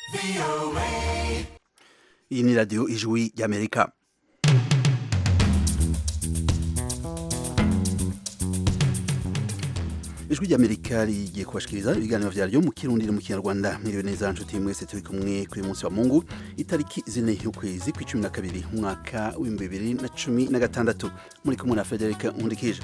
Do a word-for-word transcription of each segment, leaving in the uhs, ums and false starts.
Iyi ni radiyo ijwi y'Amerika. Ijwi ry'Amerika rigiye kubashikiriza ibiganiro vyaryo mu Kirundi no mu Kinyarwanda. Mwiriwe neza nshuti mwese turi kumwe kuri munsi wa Mungu itariki zine y'ukwezi kw'icumi na kabiri umwaka w'ibihumbi bibiri na cumi na gatandatu. Muri kumwe na Frederic Nkundikije.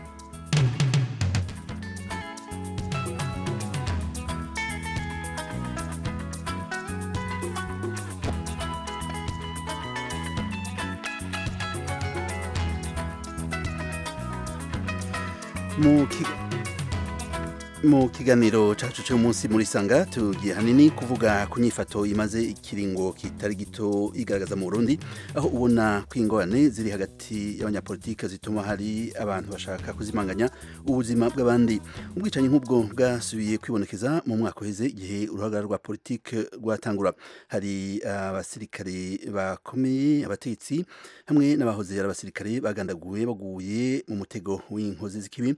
Mu kiganiro cacu cyo munsi muri sanga tugiye hanini kuvuga ku nyifato imaze ikiringo kitari gito igaragaza mu Burundi, aho ubona kwingorane ziri hagati y'abanyapolitike zituma hari abantu bashaka kuzimanganya ubuzima bw'abandi. Ubwicanyi nk'ubwo bwasubiye kwibonekeza mu mwaka uheze igihe uruhagarara rwa politike rwatangura. Hari abasirikare bakomeye, abatetsi hamwe n'abahoze ari abasirikare bagandaguwe baguye mu mutego w'inkozi z'ikibi.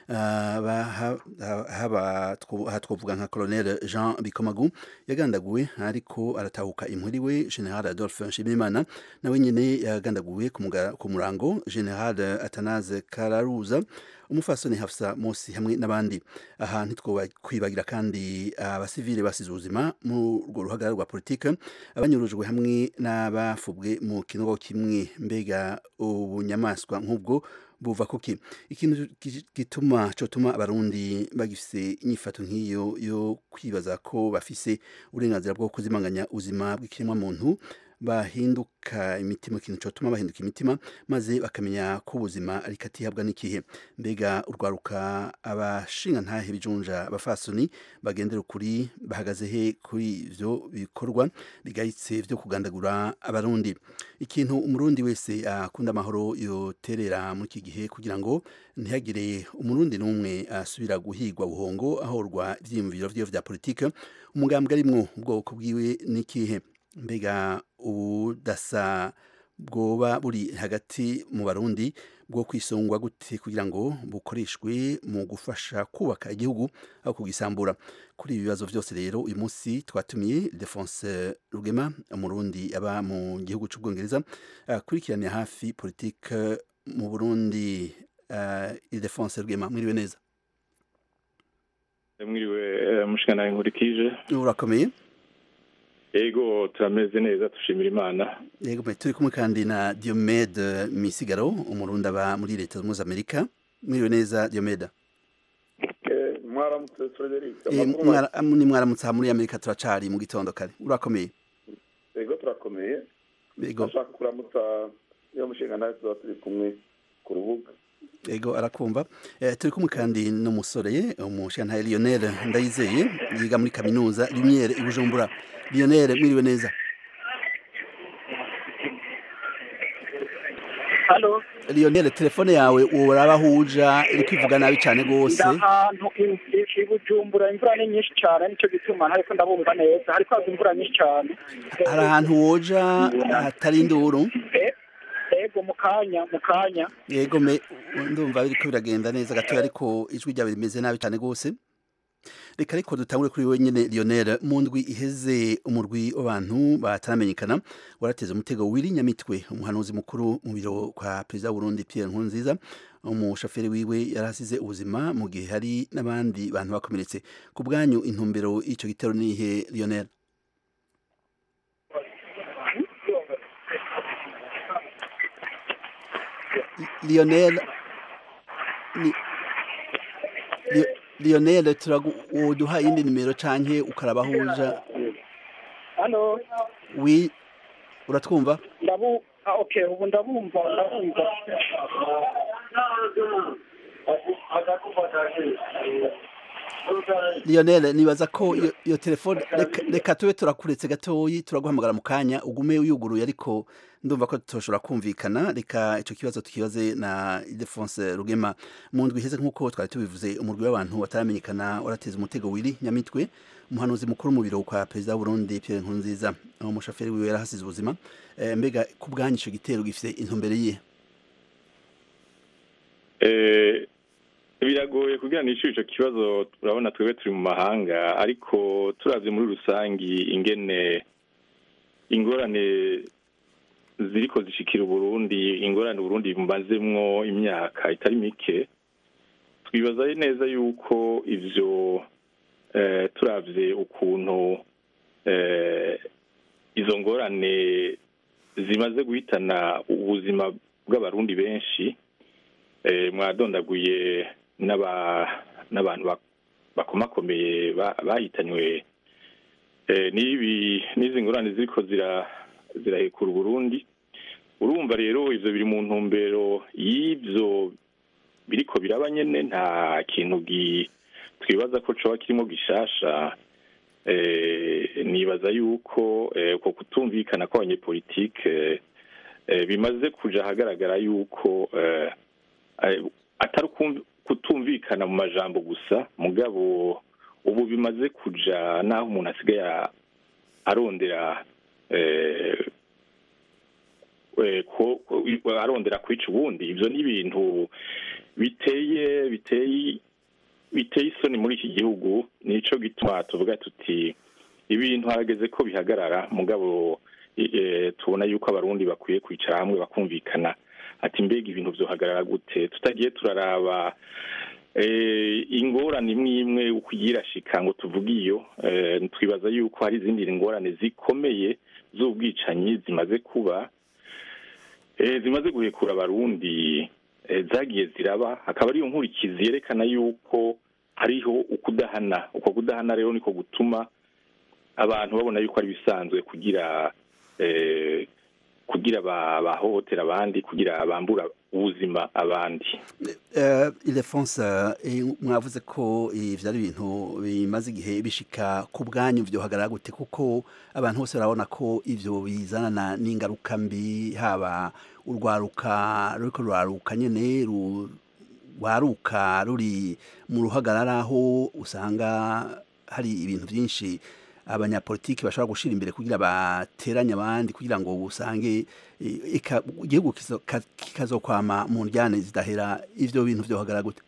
haba twovuga nka Colonel Jean Bikomagu yagandaguwe ariko aratahuka impuriwe General Adolphe Nshimiyimana nawe nyene yagandaguwe ku murango General Atanaze Kararuza umufasoni Hafsa Mosi hamwe n'abandi. Aha ntitwoba kwibagira kandi abasivile basize ubuzima mu rwo ruhagarara rwa politike, abanyurujwe hamwe n'abafubwe mu kinogo kimwe. Mbega ubunyamaswa nk'ubwo buva kuki? Ikintu gituma cotuma abarundi bagifise inyifato nk'iyo yo kwibaza ko bafise uburenganzira bwo kuzimanganya ubuzima bw'ikiremwa muntu bahinduka imitima, ikintu cotuma bahinduka imitima maze bakamenya ko ubuzima ari katihabwa n'ikihe. Mbega urwaruka abashinga ntahe bijunja abafasoni bagendera ukuri bahagaze he kuri ivyo bikorwa bigayitse vyo kugandagura abarundi? Ikintu umurundi wese akunda amahoro yoterera muri iki gihe kugira ngo ntihagire umurundi n'umwe asubira guhigwa buhongo ahorwa ivyiyumviro vyiwe vya politike, umugambwe arimwo ubwoko bwiwe n'ikihe? Mbega ubudasa bwoba buri hagati mu barundi bwo kwisongwa gute kugira ngo bukoreshwe mu gufasha kubaka igihugu aho kugisambura? Kuri ibi bibazo vyose rero uyu munsi twatumiye Ildefonse Rugema, umurundi aba mu gihugu c'Ubwongereza akurikirana hafi politike mu Burundi. Uh, Ildefonse Rugema, mwiriwe neza. Mwiriwe mushikana Nkundikije. Urakomeye? Ego turameze neza tushimira Imana. Yego turi kumwe kandi na Diomede Misigaro, umurundi aba muri Leta z'Ubumwe z'Amerika. Mwiriwe neza Diomede. Eh mwaramutse Frederic. Ni mwaramutse muri Amerika turacari mu gitondo kare. Urakomeye? Ego turakomeye. Ego. Ashaka kuramutsa yo mushinga nawe turi kumwe ku rubuga. Ego arakumva. Eh, turi kumwe kandi n'umusore umushinga Lionel Ndayizeye yiga muri kaminuza Lumiere i Bujumbura. Lionel, mwiriwe neza. Halo. Lionel, telefone yawe uraba huja iri kwivuga nabi cyane gose. Ahantu i Bujumbura imvura ni nyinshi cyane nico gituma ariko ndabumva neza ariko haza imvura nyinshi cyane. Hari ahantu woja hatari induru. Ego mukanya mukanya. Yego me ndumva biriko biragenda neza gato ariko ijwi ryawe rimeze nabi cyane gose. Reka ariko dutangure kuri wewe nyene Lionel. Mu ndwi iheze umurwi w'abantu bataramenyekana warateze umutego wiri Nyamitwe, umuhanuzi mukuru mu biro kwa Perezida w'u Burundi Pierre Nkurunziza. Umushoferi wiwe yarasize ubuzima mu gihe hari n'abandi bantu bakomeretse. Ku bwanyu intumbero ico gitero nihe Lionel? Lionel ni Lionel turaguha indi nimero canke ukarabahuja. Halo. Oui. Uratwumva? Ndabu ah, okay ubu ndabumva ndabumva. Lionel nibaza ko iyo telefone reka tube turakuretse gatoyi turaguhamagara mu kanya ugume uyuguruye, ariko ndumva ko tutoshobora kumvikana. Reka ico kibazo tukibaze na Ildefonse Rugema. Mu ndwi iheze nk'uko twari tubivuze umurwi w'abantu bataramenyekana warateze umutego wiri Nyamitwe, umuhanuzi mukuru mu biro kwa Perezida w'u Burundi Pierre Nkurunziza. Umushoferi wiwe yarahasize ubuzima. E, mbega ku bwanyu ico gitero gifite intumbero yihe? Eh biragoye kugira ngo icyo kibazo turabona twebwe turi mu mahanga ariko turavye muri rusangi ingene ingorane ziriko zishikira Burundi ingorane Burundi bumazemwo imyaka itari mike twibaza neza yuko ivyo eh, turavye ukuntu eh, izo ngorane zimaze guhitana ubuzima bw'abarundi benshi eh, mwadondaguye n'abantu bakomakomeye bahitanywe n'ibi n'izi ngorane ziriko zirahekura Burundi. Urumva rero ivyo biri mu ntumbero y'ivyo biriko biraba nyene, nta kintu twibaza ko coba kirimo gishasha. Nibaza yuko uko kutumvikana kw'abanyepolitike bimaze kuja ahagaragara yuko atari kutumvikana mu majambo gusa, mugabo ubu bimaze kuja naho umuntu asigaye arondera arondera kwica ubundi. Ivyo ni ibintu biteye biteye biteye isoni muri iki gihugu. Nico gituma tuvuga tuti ibintu harageze ko bihagarara, mugabo tubona yuko abarundi bakwiye kwicara hamwe bakumvikana ati mbega ibintu vyohagarara gute, tutagiye turaraba ingorane imwe imwe ukugira shika ngo tuvuge iyo. Twibaza yuko hari izindi ngorane zikomeye z'ubwicanyi zimaze kuba, zimaze guhekura abarundi, zagiye ziraba, hakaba ariyo nkurikizi yerekana yuko hariho ukudahana. Uko kudahana rero niko gutuma abantu babona yuko ari bisanzwe kugira kugira bahohotera abandi, kugira bambura ubuzima abandi. Ildefonse, mwavuze ko ivyo ari ibintu bimaze igihe bishika ku bwanyu, vyohagarara gute? Kuko abantu bose barabona ko ivyo bizanana n'ingaruka mbi, haba urwaruka ruriko ruraruka nyene rwaruka ruri mu ruhagarara, aho usanga hari ibintu vyinshi abanyapolitiki bashobora gushira imbere kugira bateranye abandi, kugira ngo usange igihugu kikazokwama mu njyane zidahera. Ivyo bintu vyohagarara gute?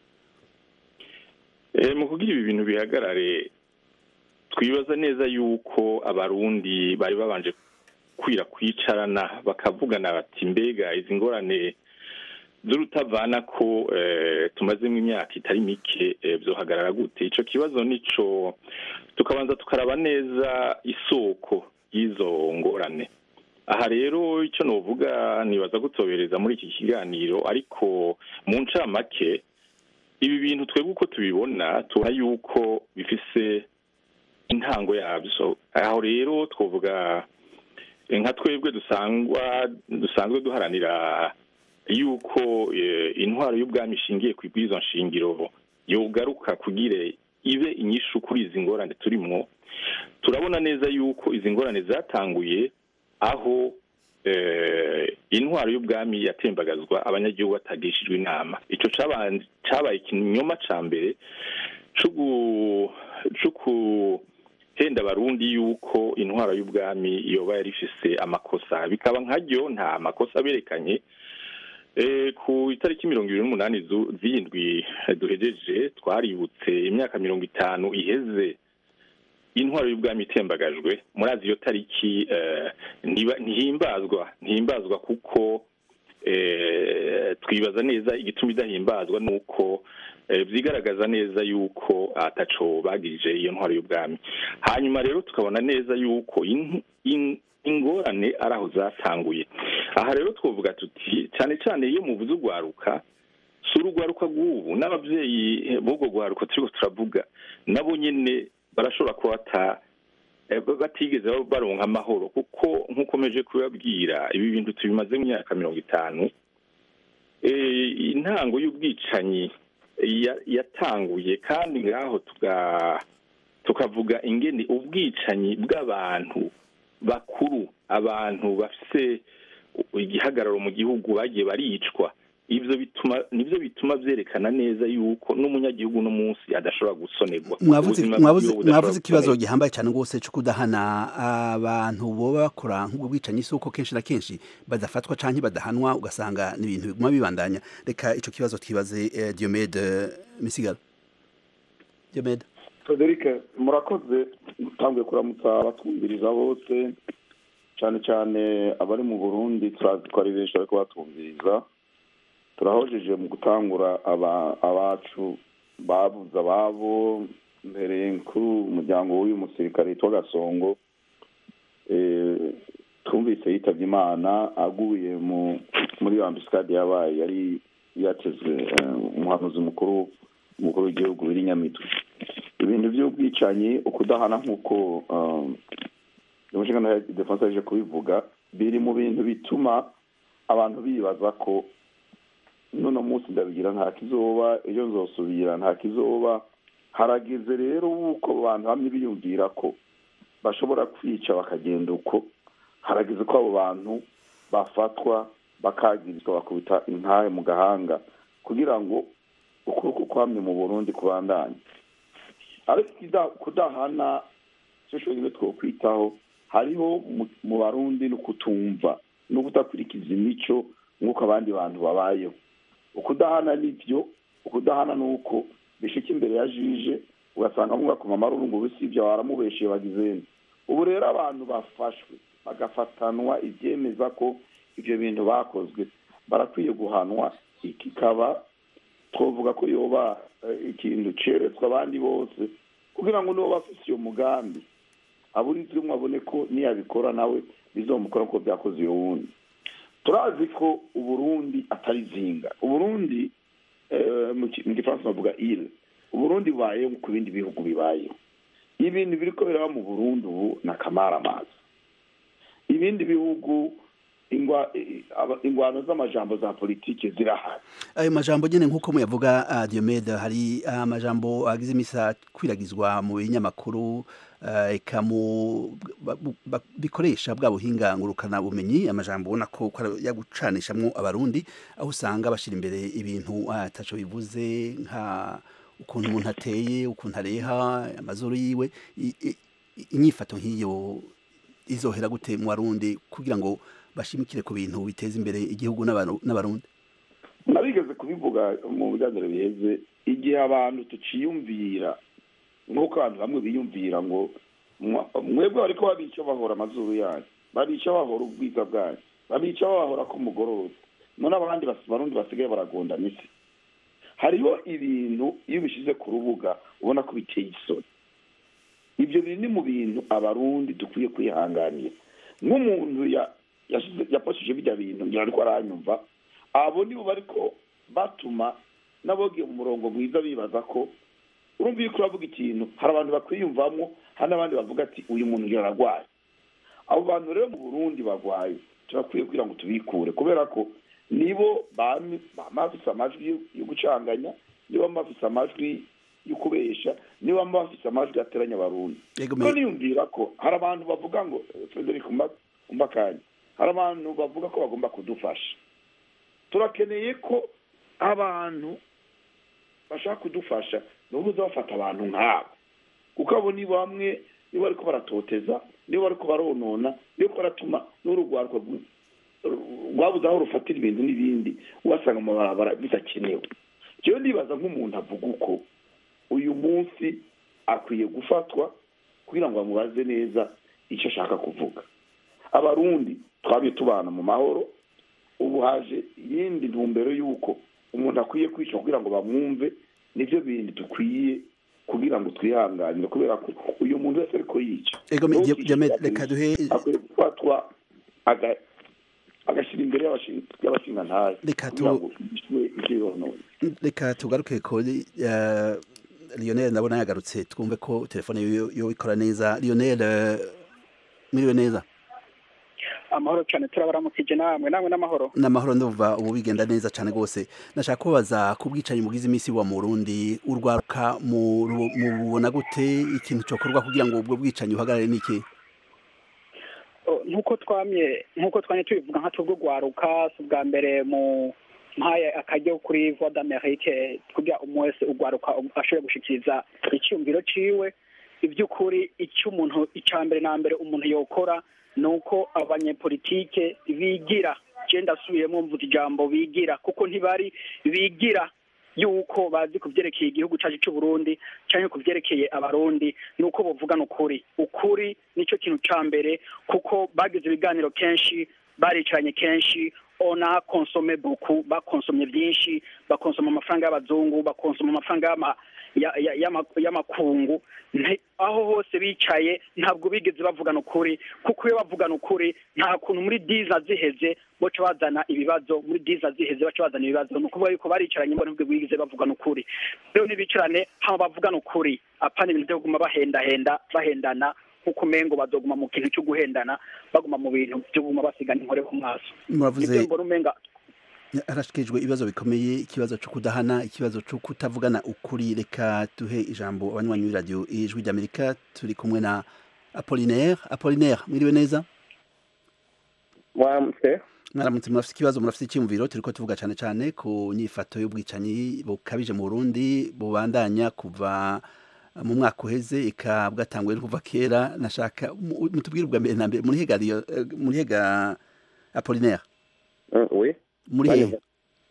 Mu kugira ibi bintu bihagarare, twibaza neza yuko abarundi bari babanje kwira kwicarana bakavugana bati mbega izi ngorane z'urutavana ko tumazemo imyaka itari mike vyohagarara gute? Ico kibazo nico tukabanza tukaraba neza isoko y'izo ngorane. Aha rero icyo novuga, nibaza gutobereza muri iki kiganiro, ariko mu ncamake ibi bintu twebwe uko tubibona tubona yuko bifise intango yabyo. Aho rero twovuga nka twebwe dusangwa dusanzwe duharanira yuko intwaro y'ubwami ishingiye ku bw'izo nshingiro yogaruka kugire ibe inyishu kuri izi ngorane turimwo. Turabona neza yuko izi ngorane zatanguye aho intwaro y'ubwami yatembagazwa, abanyagihugu batagishijwe inama. Ico cabaye ikinyoma ca mbere co guhenda abarundi yuko intwaro y'ubwami yoba yari ifise amakosa, bikaba nkaryo nta makosa berekanye. Ku itariki mirongo ibiri n'umunani z'indwi duhejeje twaributse imyaka mirongo itanu iheze intwaro y'ubwami itembagajwe. Murazi iyo tariki ntihimbazwa ntihimbazwa kuko twibaza neza igituma idahimbazwa nuko vyigaragaza neza yuko ataco bagirije iyo ntwaro y'ubwami. Hanyuma rero tukabona neza yuko ingorane ari aho zatanguye. Aha rero twovuga tuti cyane cyane iyo muvuze urwaruka, si urugwaruka rw'ubu, n'abavyeyi b'ubwo rwaruka turiko turavuga nabo nyene barashobora kuba batigeze baronka amahoro, kuko nk'uko meje kubabwira ibi bintu tubimaze mu myaka mirongo itanu. Intango y'ubwicanyi yatanguye, kandi ngaho tukavuga ingene ubwicanyi bw'abantu bakuru, abantu bafise igihagararo mu gihugu bagiye baricwa, ivyo bituma nivyo bituma vyerekana neza yuko n'umunyagihugu no munsi adashobora gusonerwa mwavuze ikibazo gihambaye cyane rwose cyo kudahana abantu boba bakora nk'ubwo bwicanyi isuko kenshi na kenshi badafatwa canke badahanwa ugasanga ni ibintu biguma bibandanya reka ico kibazo twibaze eh, Diomede Misigaro. Diomede Frederic murakoze utangiye kuramutsa abatwumviriza bose cyane cyane abari mu Burundi turazi ko ari benshi ariko batwumviriza turahojeje mu gutangura abacu babuza ababo mbere ku umuryango w'uyu musirikare witwa Gasongo twumvise yitavye Imana aguye muri ambasade yabaye yari yateze umuhanuzi mukuru umukuru w'igihugu biri Nyamitwe. Ibintu by'ubwicanyi ukudahana nk'uko umushingano defense yaje kubivuga biri mu bintu bituma abantu bibaza ko none munsi ndabigira nta kizoba ejo nzosubira nta kizoba harageze rero uko abantu hamwe biyumvira ko bashobora kwica bakagenda uko harageze ko abo bantu bafatwa bakagirizwa bakubita intahe mu gahanga kugira ngo ukuri kwamye mu Burundi kubandanye ariko kudahana cyo shobora two kwitaho hariho mu Barundi no kutumva no kutakurikiza imico nk'uko abandi bantu babayeho ukudahana nivyo ukudahana nuko bishika imbere ya jije ugasanga mu gakoma marungu bisibye waramubeshiye bagizeni ubu rero abantu bafashwe bagafatanwa ibyemeza ko ivyo bintu bakozwe barakwiye guhanwa ikikaba twovuga ko yoba ikintu ceretswe abandi bose kugira ngo nibo bafise iyo mugambi aburizwe mwabone ko niyabikora nawe bizomukora ko byakoze iyo wundi turazi ko Uburundi atari zinga Uburundi mu gifaransa bavuga ile Uburundi baye ku bindi bihugu bibayeho ibintu biriko biraba mu Burundi ubu na kamaramaza ibindi bihugu ingwa ingwano z'amajambo za politike zirahari ayo majambo nyene nkuko muyavuga uh, Diomede hari amajambo uh, agize imisa kwiragizwa mu binyamakuru uh, ekamu bikoresha bwa buhinga ngurukana bumenyi amajambo ubona ko yagucanishamwo abarundi aho usanga bashira imbere ibintu ataco uh, bivuze nka ukuntu umuntu ateye ukuntu areha amazuru yiwe inyifato nk'iyo izohera gute mu Barundi kugira ngo bashimikire ku bintu biteza imbere igihugu n'abarundi nabigeze kubivuga mu biganiro biheze igihe abantu tuciyumvira nk'uko abantu bamwe biyumvira ngo mwebwe bariko babica bahora amazuru yanyu babica bahora ubwiza bwanyu babica bahora ko mugororotse none abandi barundi basigaye baragonda misi hariho ibintu iyo bishize ku rubuga ubona ko biteye isoni ibyo bintu ni mu bintu abarundi dukwiye kwihanganira nk'umuntu ya yaposije bijya bintu ngira ariko aranyumva abo nibo bariko batuma nabogiye mu murongo mwiza bibaza ko urumva yuko uravuga ikintu hari abantu bakwiyumvamo hari n'abandi bavuga ati uyu muntu yaragwaye abo bantu rero mu Burundi bagwaye turakwiye kugira ngo tubikure kubera ko nibo bamafise amajwi yo gucanganya nibo bamafise amajwi yo kubesha nibo bamafise amajwi ateranya abarundi ko niyumvira ko hari abantu bavuga ngo Frederic Umbakanya hari abantu bavuga ko bagomba kudufasha turakeneye ko abantu bashaka kudufasha n'ubu bafata abantu nk'abo kuko abo ni bamwe niba ariko baratoteza niba ariko baronona niba baratuma n'urugwarwa rwabuze aho rufatira ibintu n'ibindi ubasanga mu barabara bidakenewe jewe ndibaza nk'umuntu avuga uko uyu munsi akwiye gufatwa kugira ngo bamubaze neza icyo ashaka kuvuga abarundi twabye tubana mu mahoro ubu haje yindi ntumbero yuko umuntu akwiye kwica kugira ngo bamwumve nivyo bindi dukwiye kugira ngo twihanganire kubera ko uyu muntu wese ariko yica ego reka duhe akwiye gufatwa aga agashira imbere y'abashinga ntaye reka tu reka tugaruke ko Lionel ndabona yagarutse twumve ko telefone yo ikora neza Lionel miriwe neza amahoro cyane turabaramukije namwe namwe n'amahoro n'amahoro ndumva ubu bigenda neza cyane gose nashaka kubaza kubwicanyi mugize imisi wa mu Burundi urwaruka mu mubona gute ikintu cyokorwa kugira ngo ubwo bwicanyi uhagarare niki nkuko twamye nkuko twanye tubivuga nka tubwo gwaruka subwa mbere mu mpaye akajya kuri voix d'Amerique kugira umwe wese ugwaruka ashobore gushikiriza icyumviro ciwe iby'ukuri icyo umuntu icambere na mbere umuntu yokora nuko abanyepolitike bigira je ndasubiyemo mvuga ijambo bigira kuko ntibari bigira yuko bazi kuvyerekeye igihugu cyacu cy'u Burundi cyangwa kuvyerekeye abarundi nuko bovugana ukuri ukuri nico kintu cambere kuko bagize ibiganiro kenshi baricaranye kenshi ona konsome beaucoup bakonsomye byinshi bakonsoma amafaranga y'abazungu bakonsoma amafaranga y'amakungu aho hose bicaye ntabwo bigeze bavugana ukuri kuko iyo bavugana ukuri nta kuntu muri diza ziheze boca bazana ibibazo muri diza ziheze baca bazana ibibazo ni ukuvuga yuko baricaranye mbona nubwo bigeze bavugana ukuri rero nibicarane hama bavugana ukuri apana ibintu byo kuguma bahendahenda bahendana kuko mengo bazoguma mu kintu cyo guhendana baguma mu bintu byo guma basigana inkore ku maso muravuze arashikijwe ibibazo bikomeye ikibazo cyo kudahana ikibazo cyo kutavugana ukuri reka tuhe ijambo abanywanyi b'iradio ijwi ry'Amerika turi kumwe na Apollinaire Apollinaire mwiriwe neza mwamse mwaramutse murafite ikibazo murafite icyumviro turiko tuvuga cyane cyane ku nyifato y'ubwicanyi bukabije mu Burundi bubandanya kuva mu mwaka uheze ika bwatanguye no kuva kera nashaka mutubwire ubwa mbere na mbere muri hega muri hega Apollinaire oui muri hehe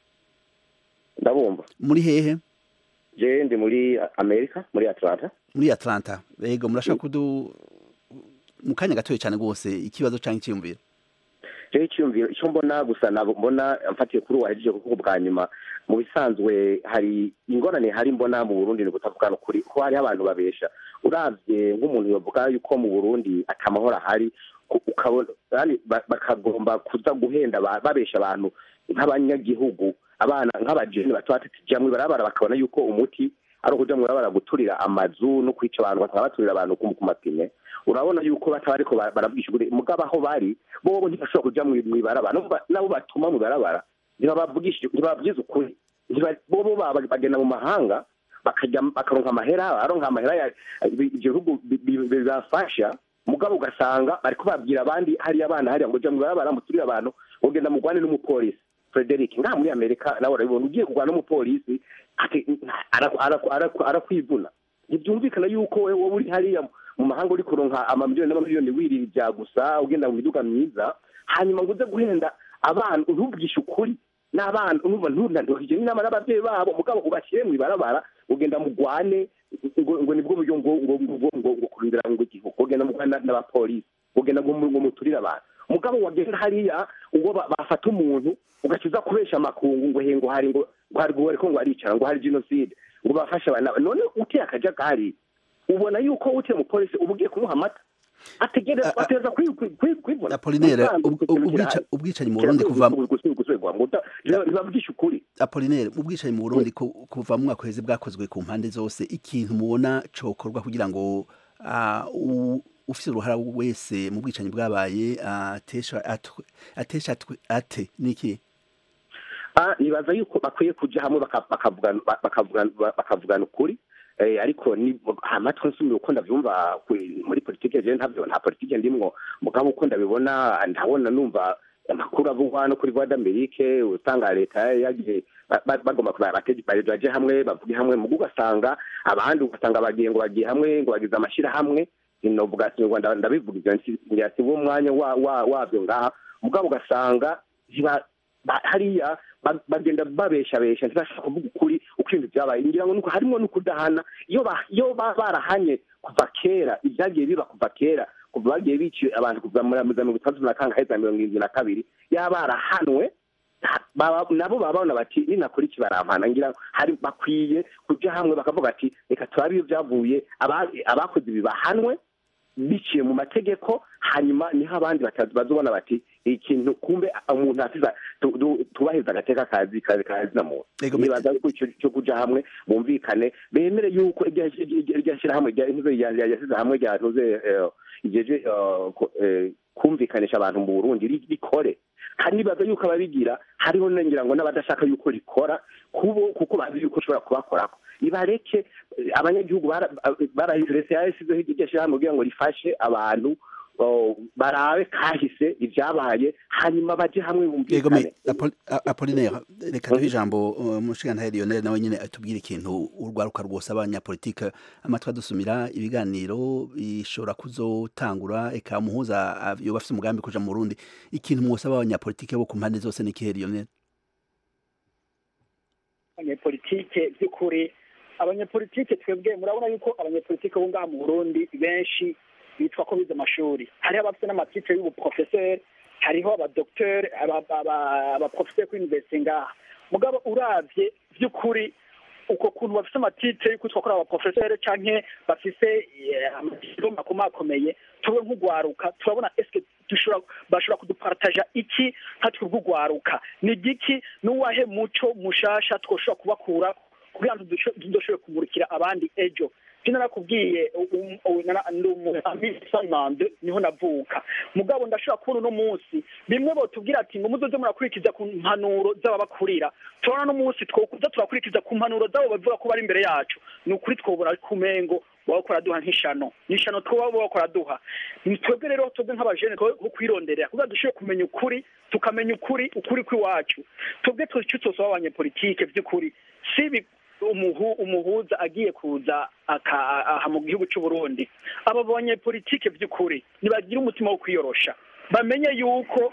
ndabumva muri hehe je ndi muri Amerika muri Atlanta muri Atlanta yego murashaka kudu mu kanya gatoye cyane gose ikibazo canke cyiyumvira je icyumviro icyo mbona gusa nabo mbona mfatiye kuri wahejeje kuko bwa nyuma mu bisanzwe hari ingorane hari mbona mu Burundi ni gutavugana ukuri ko hari abantu babesha uravye nk'umuntu yovuga yuko mu Burundi atamahoro ahari ukabona yani bakagomba kuza guhenda babesha abantu nk'abanyagihugu abana nk'abajeni batwatitijamwe barabara bakabona yuko umuti ari ukujamwe barabara guturira amazu no kwica abantu batabaturira abantu ku mapine urabona yuko batabariko barabwishugure mugaba aho bari bobo ntibashobora kuja mu barabara nabo batuma mu barabara ntibabavugishije ntibabyiza ukuri bobo bagenda mu mahanga bakajya bakaronka amahera aronka amahera igihugu bizafasha mugabo ugasanga bariko babwira abandi hari abana hari ngo jamwe barabara muturira abantu ugenda mugwane n'umupolisi Frederick ngaha muri Amerika nawe urabibona ugiye kugwana n'umupolisi ati arakwivuna ntibyumvikana yuko wowe uri hariya mu mahanga uri kuronka amamiliyoni n'amamiliyoni wirira ibya gusa ugenda mu miduga myiza hanyuma ngo uze guhenda abantu ntubwishe ukuri n'abana urumva ntunandurije n'inama n'ababyeyi babo mugabo ubashyire mu ibarabara ugenda mugwane ngo nibwo buryo ngo ngo ngo ngo kurindira ngo igihugu ugenda mugwana n'abapolisi ugenda ngo muturire abantu mugabo wagenda hariya ubwo bafata umuntu ugakiza kubesha amakungu ngo hengo hari ngo hari ngo ariko ngo aricara ngo hari genocide ngo bafasha abana none uteye akaja gari ubona yuko uteye mu police ubugiye kumuha amata ategere ateza kwivuna Apollinaire ubwicanyi mu Burundi kuva ntibabwisha ukuri Apollinaire ubwicanyi mu Burundi kuva mu mwaka uheze bwakozwe ku mpande zose ikintu mubona cokorwa kugira ngo ufite uruhara wese mu bwicanyi bwabaye atesha atesha ate niki ah nibaza yuko bakwiye kuja hamwe bakavugana bakavugana bakavugana ukuri eh ariko ni amatwe nsumye uko ndavyumva muri politike je ntavyo nta politike ndimwo mugabo uko ndabibona ndabona numva amakuru avugwa no kuri Voix d'Amerique usanga leta yagiye bagomba kubateje baje hamwe bavuge hamwe mu gugasanga abandi ugasanga bagiye ngo bagiye hamwe ngo bagize amashira hamwe inovuga ati Rwanda ndabivuga ibyo nti wo mwanya wa wabyo ngaha mugabo ugasanga hariya bagenda babesha besha ntibashaka kuvuga ukuri uko ibintu byabaye ngira ngo nuko harimo no kudahana iyo iyo barahanye kuva kera ibyagiye biba kuva kera kuva bagiye biciye abantu kuva muri mirongo itandatu na kangahe za mirongo irindwi na kabiri yabarahanwe nabo babona bati ninakora iki barampana ngira hari bakwiye kuja hamwe bakavuga ati reka turabe iyo byavuye abakoze bibahanwe biciye mu mategeko hanyuma niho abandi bazobona bati ikintu kumbe umuntu afiza tubaheza agateka kazi kazi kazi na muntu nibaza ko cyo kuja hamwe bumvikane bemere yuko iryashira hamwe yasize hamwe ryatuze ijeje kumvikanisha abantu mu Burundi rikore kandi nibaza yuko ababigira hariho ngira ngo n'abadashaka yuko rikora kubo kuko bazi yuko ushobora kubakorako ibareke abanyagihugu barahirese yasizeho iryashira hamwe kugira ngo rifashe abantu barabe kahise ibyabaye hanyuma baje hamwe bumvikane. Apollinaire, reka duhe ijambo umushingantahe Lionel nawe nyine atubwire ikintu urwaruka rwose abanyapolitike amatwi adusumira ibiganiro bishobora kuzotangura eka muhuza yoba afite umugambi kuja mu Burundi, ikintu mwosaba abanyapolitike bo ku mpande zose ni ikihe Lionel? Abanyapolitike by'ukuri, abanyapolitike twebwe murabona yuko abanyapolitike bo ngaha mu Burundi benshi bitwa ko bize amashuri, hariho abafite n'amatitre y'ubuprofesseur, hariho abadokiteri, abaprofesseur kuri universite ngaha. Mugabo uravye by'ukuri uko kuntu bafite amatitre yo kwitwa ko abaprofesseur canke bafise amadiplome akomakomeye, tuwe nk'ugwaruka turabona eske dushobora bashobora kudupartaja iki hatwe bw'ugwaruka ni giki n'uwahe muco mushasha twoshobora kubakura kugira ngo dushobore kumurikira abandi ejo. Jina nakubwiye ndumuhamide niho navuka, mugabo ndashobora kubona no munsi bimwe bo tubwira ati ngo muzoze murakurikiza ku mpanuro z'ababakurira, tubona no munsi twokuza turakurikiza ku mpanuro z'abo bavuga ko bari imbere yacu, ni ukuri twobora kumengo bakora duha nk'ishano nishano twoba bakora duha. Ni twebwe rero twebwe nk'abajene ko kwironderera kugira dushobore kumenya ukuri, tukamenya ukuri ukuri kw'iwacu. Twebwe twicutse abanyapolitike by'ukuri sibi umuhu umuhuza agiye kuza aha mu gihugu cy'u Burundi, aba banyapolitike by'ukuri nibagira umutima wo kwiyorosha, bamenye yuko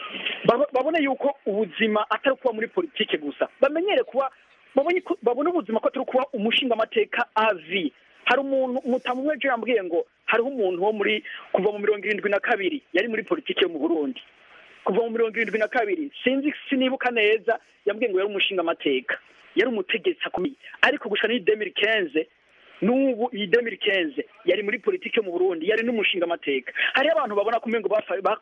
babone yuko ubuzima atari kuba muri politike gusa, bamenyere kuba babone ubuzima ko atari kuba umushinga amateka avi. Hari umuntu mutamwe je yambwiye ngo hariho umuntu wo muri kuva mu mirongo irindwi na kabiri yari muri politike yo mu Burundi, kuva mu mirongo irindwi na kabiri sinzi sinibuka neza, yambwiye ngo yari umushinga amateka, yari umutegetsi akomeye, ariko gushana ni deux mille quinze n'ubu iyi deux mille quinze yari muri politike yo mu Burundi, yari n'umushinga amateka. Hari abantu babona ko umengo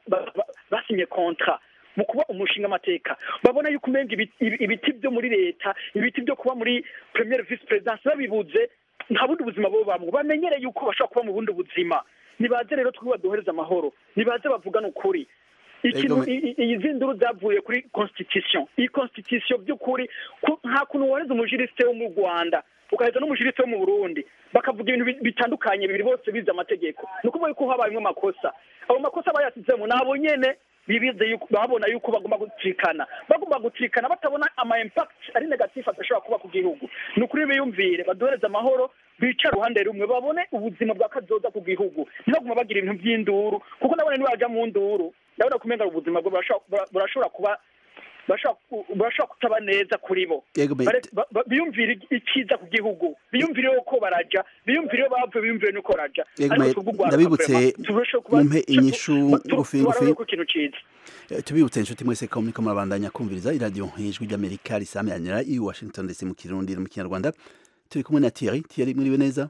basinye contrat mu kuba umushinga amateka, babona yuko umengo ibiti byo muri leta, ibiti byo kuba muri première vice présidence babibuze, nta bundi buzima bo bamwe bamenyere yuko bashobora kuba mu bundi buzima. Nibaze rero twiba duhereza amahoro, nibaze bavugana ukuri. Ikintu iyi zinduru zavuye kuri constitution, iyi constitution by'ukuri nta kuntu wareze umujuriste wo mu Rwanda ukaheza n'umujuriste wo mu Burundi bakavuga ibintu bitandukanye bibiri bose bize amategeko, nuko yuko habayemo amakosa. Abo makosa bayasizemo nabo nyene bibize yuko babona yuko bagomba gutrikana bagomba gutrikana batabona ama impact ari negative adashobora kuba ku gihugu. Nukuri biyumvire baduhereza amahoro, bica ruhande rumwe, babone ubuzima bwa kazoza ku gihugu, ntibaguma bagira ibintu by'induru, kuko nabone nibaja mu nduru ndabona kumenga ubuzima bwo burashobora kuba bashobora kutaba neza kuri bo. Biyumvire ikiza ku gihugu, biyumvire ko baraja, biyumvire bapfe, biyumvire nuko raja. Ndabibutse mumpe inyishu ngufi ngufi tubibutse inshuti mwese ko muriko murabandanya kumviriza iradiyo ijwi ry'Amerika risameranira i Washington D C mu Kirundi no mu Kinyarwanda. Turi kumwe na Thierry. Thierry, mwiriwe neza?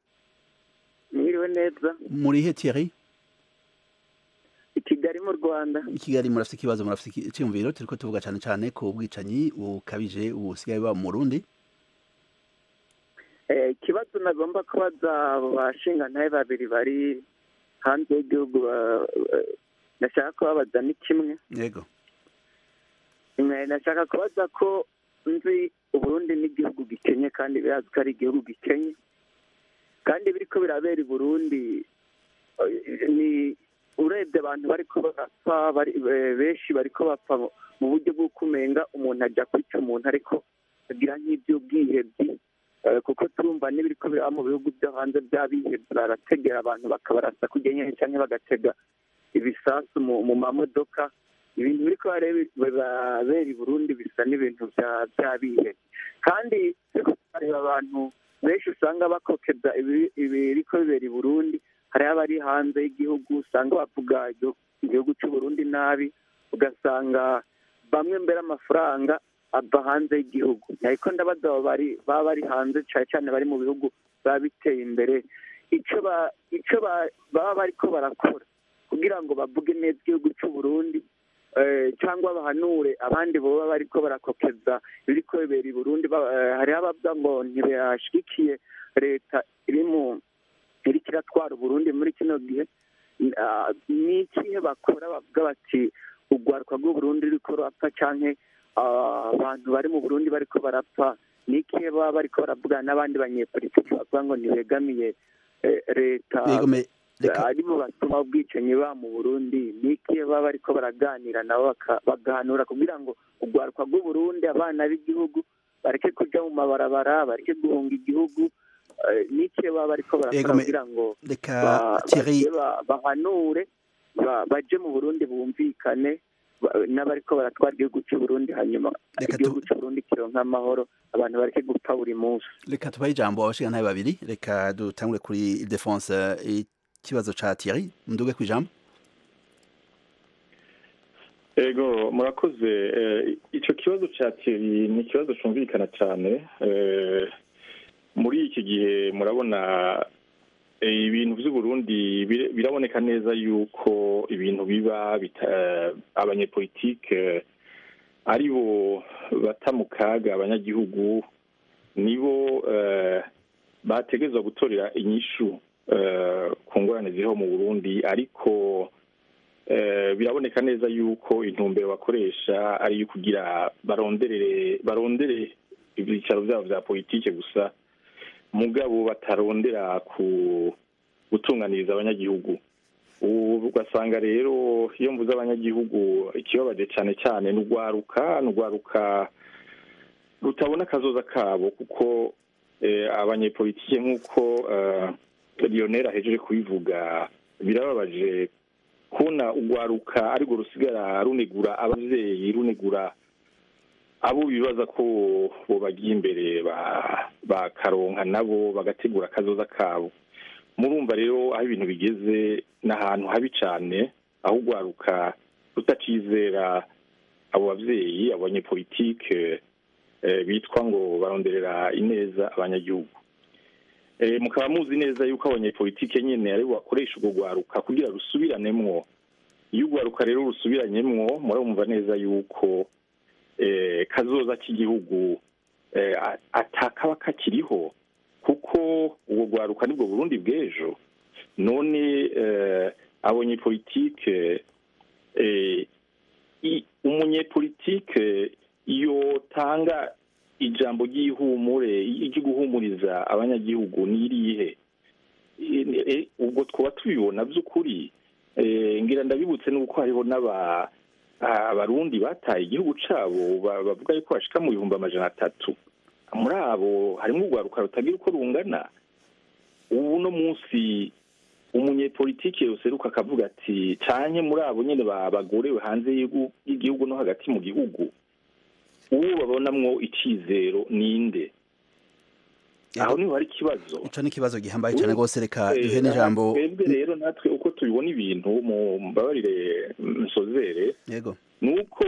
Mwiriwe neza. Murihe Thierry? I Kigali mu Rwanda. I Kigali murafite ikibazo, murafite icyumviro, turiko tuvuga cyane cyane ku bwicanyi bukabije ubusigaye ba mu Burundi. Eh, ikibazo nagomba kubaza bashingantahe babiri bari hanze y'igihugu, nashaka kubabaza ni kimwe. Yego. Nashaka kubaza ko nzi Uburundi ni igihugu gikenye kandi birazwi ko ari igihugu gikenye, kandi biriko birabera i Burundi ni urebye abantu bariko bapfa benshi bariko bapfa mu buryo bw'uko umenga umuntu ajya kwica umuntu ariko agira nk'iby'ubwihebyi, kuko turumva n'ibiriko biraba mu bihugu byo hanze by'abihebyi barategera abantu bakabarasa kujya nyine cyangwa bagatega ibisasu mu mamodoka. Ibintu biriko babera i Burundi bisa n'ibintu by'abihebyi, kandi tureba abantu benshi usanga bakokeza ibiriko bibera i Burundi. Hari abari hanze y'igihugu usanga bavuga igihugu cy'u Burundi nabi, ugasanga bamwe mbere amafaranga ava hanze y'igihugu, ariko ndabaza baba bari hanze cyane cyane bari mu bihugu baba biteye imbere, icyo baba bariko barakora kugira ngo bavuge neza igihugu cy'u Burundi, cyangwa bahanure abandi boba bariko barakokeza ibiriko bibera i Burundi. Hariho abavuga ngo ntibashyigikiye leta iri mu iriko iratwara Uburundi muri kino gihe. Ni ikihe bakora bavuga bati urwaruka rw'Uburundi ruriko rurapfa canke abantu bari mu Burundi bariko barapfa? Ni ikihe baba bariko baravugana n'abandi banyepolitiki bavuga ngo ntibegamiye leta aribo batuma ubwicanyi ba mu Burundi niki baba bariko baraganira nabo bagahanura kugira ngo urwaruka rw'Uburundi abana b'igihugu bareke kuja mu mabarabara bareke guhunga igihugu niki baba bariko barakora kugira ngo bahanure baje mu Burundi bumvikane n'abariko baratwara igihugu cy'u Burundi hanyuma igihugu cy'u Burundi kironka amahoro abantu bareke gupfa buri munsi. Reka tubahe ijambo abashika ntabe babiri, reka dutangure kuri Ildefonse ikibazo ca Thierry munduge ku ijambo. Ego murakoze, ico kibazo ca Thierry ni ikibazo cumvikana cyane muri iki gihe. Murabona ibintu by'u Burundi biraboneka neza yuko ibintu biba abanyepolitike ari bo bata mu kaga abanyagihugu, nibo bategezwa gutorera inyishu ku ngorane ziriho mu Burundi, ariko biraboneka neza yuko intumbero bakoresha ari iyo kugira barondere barondere ibyicaro byabo bya politike gusa, mugabo batarondera ku gutunganiriza abanyagihugu. Ubu ugasanga rero iyo mvuze abanyagihugu ikibabaje cyane cyane n'urwaruka n'urwaruka rutabona akazoza kabo, kuko abanyepolitike nk'uko Lionel ahejeje kubivuga, birababaje kubona urwaruka ariko rusigara runegura abavyeyi, runegura abo bibaza ko bo bagiye imbere bakaronka nabo bagategura akazoza kabo. Murumva rero aho ibintu bigeze n'ahantu habi cyane, aho urwaruka rutacizera abo bavyeyi, abo banyepolitike bitwa ngo baronderera ineza abanyagihugu. Mukaba muzi neza yuko abanyepolitike nyene ari bakoresha urwo rwaruka kugira rusubiranemo. Iyo urwaruka rero rusubiranyemo, murumva neza yuko kazoza k'igihugu atakaba kakiriho, kuko uwo rwaruka nibwo Burundi bw'ejo. None abanyepolitike, umunyepolitike yotanga ijambo ry'ihumure ryo guhumuriza abanyagihugu nirihe? Ubwo twaba tubibona by'ukuri. Ngira ndabibutse nuko hariho n'aba abarundi bataye igihugu cabo bavuga yuko bashika mu bihumbi amajana atatu. Muri abo harimo urwaruka rutagira uko rungana. Ubu no munsi umunyepolitike yoseruka akavuga ati canke muri abo nyene bagorewe hanze y'igihugu no hagati mu gihugu, ubu babonamwo icizero ninde? Aho niho hari ikibazo. Ico ni ikibazo gihambaye cyane rwose. Reka duhe n'ijambo. Twebwe rero natwe uko tubibona ibintu, mu mbabarire nsozere, yego, nuko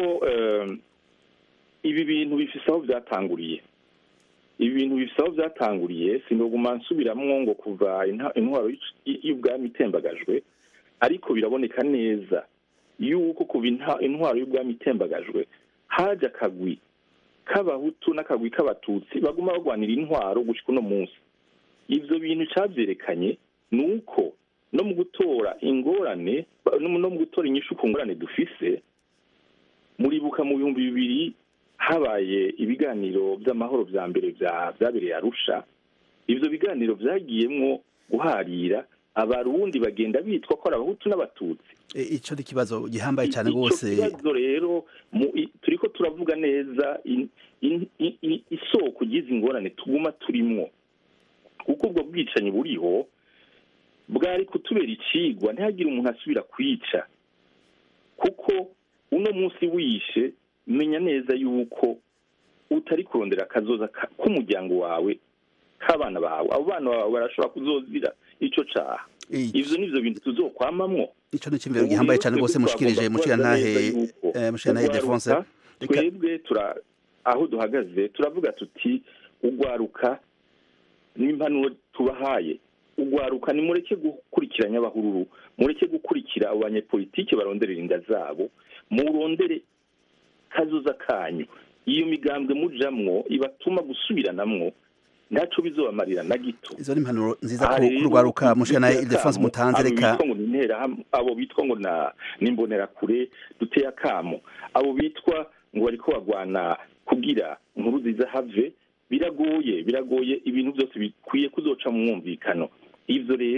ibi bintu bifise aho byatanguriye. Ibi bintu bifise aho byatanguriye, sinoguma nsubiramwo ngo kuva intwaro y'ubwami itembagajwe, ariko biraboneka neza yuko kuva intwaro y'ubwami itembagajwe haje akagwi k'abahutu n'akagwi k'abatutsi baguma bagwanira intwaro gushika uno munsi. Ivyo bintu cavyerekanye nuko no mu gutora ingorane no mu gutora inyishu ku ngorane dufise, muribuka mu bihumbi bibiri habaye ibiganiro by'amahoro vya mbere vyabereye Arusha. Ivyo biganiro vyagiyemwo guharira abarundi bagenda bitwa ko ari abahutu n'abatutsi. Ico ni kibazo gihambaye cyane rwose. Ico kibazo rero turiko turavuga neza isoko ry'izi ngorane tuguma turimwo, kuko ubwo bwicanyi buriho bwari kutubera icigwa, ntihagire umuntu asubira kwica, kuko uno munsi wishe menya neza yuko utari kurondera akazoza k'umuryango wawe, k'abana bawe. Abo bana bawe barashobora kuzozira ico caha. Ivyo nivyo bintu tuzokwamamwo. Ico ni kimwe gihambaye cyane rwose mushikirije muciyantahe muciyantahe Ildefonse. Twebwe tura aho duhagaze turavuga tuti ugwaruka n'impanuro tubahaye, ugwaruka ni mureke gukurikiranya abahururu, mureke gukurikira abo banyepolitike baronderera inda zabo, murondere kazoza kanyu. Iyo migambwe mujamwo ibatuma gusubiranamwo ndaco bizobamarira na gito. Izo ni impanuro nziza ko kurwaruka mushana Ildefonse mutanze. Reka abo bitwa ngo na nimbonera kure duteye akamo, abo bitwa ngo bariko bagwana kugira inkuru ziza have, biragoye biragoye ibintu byose bikwiye kuzoca mu mwumvikano. Ivyo rero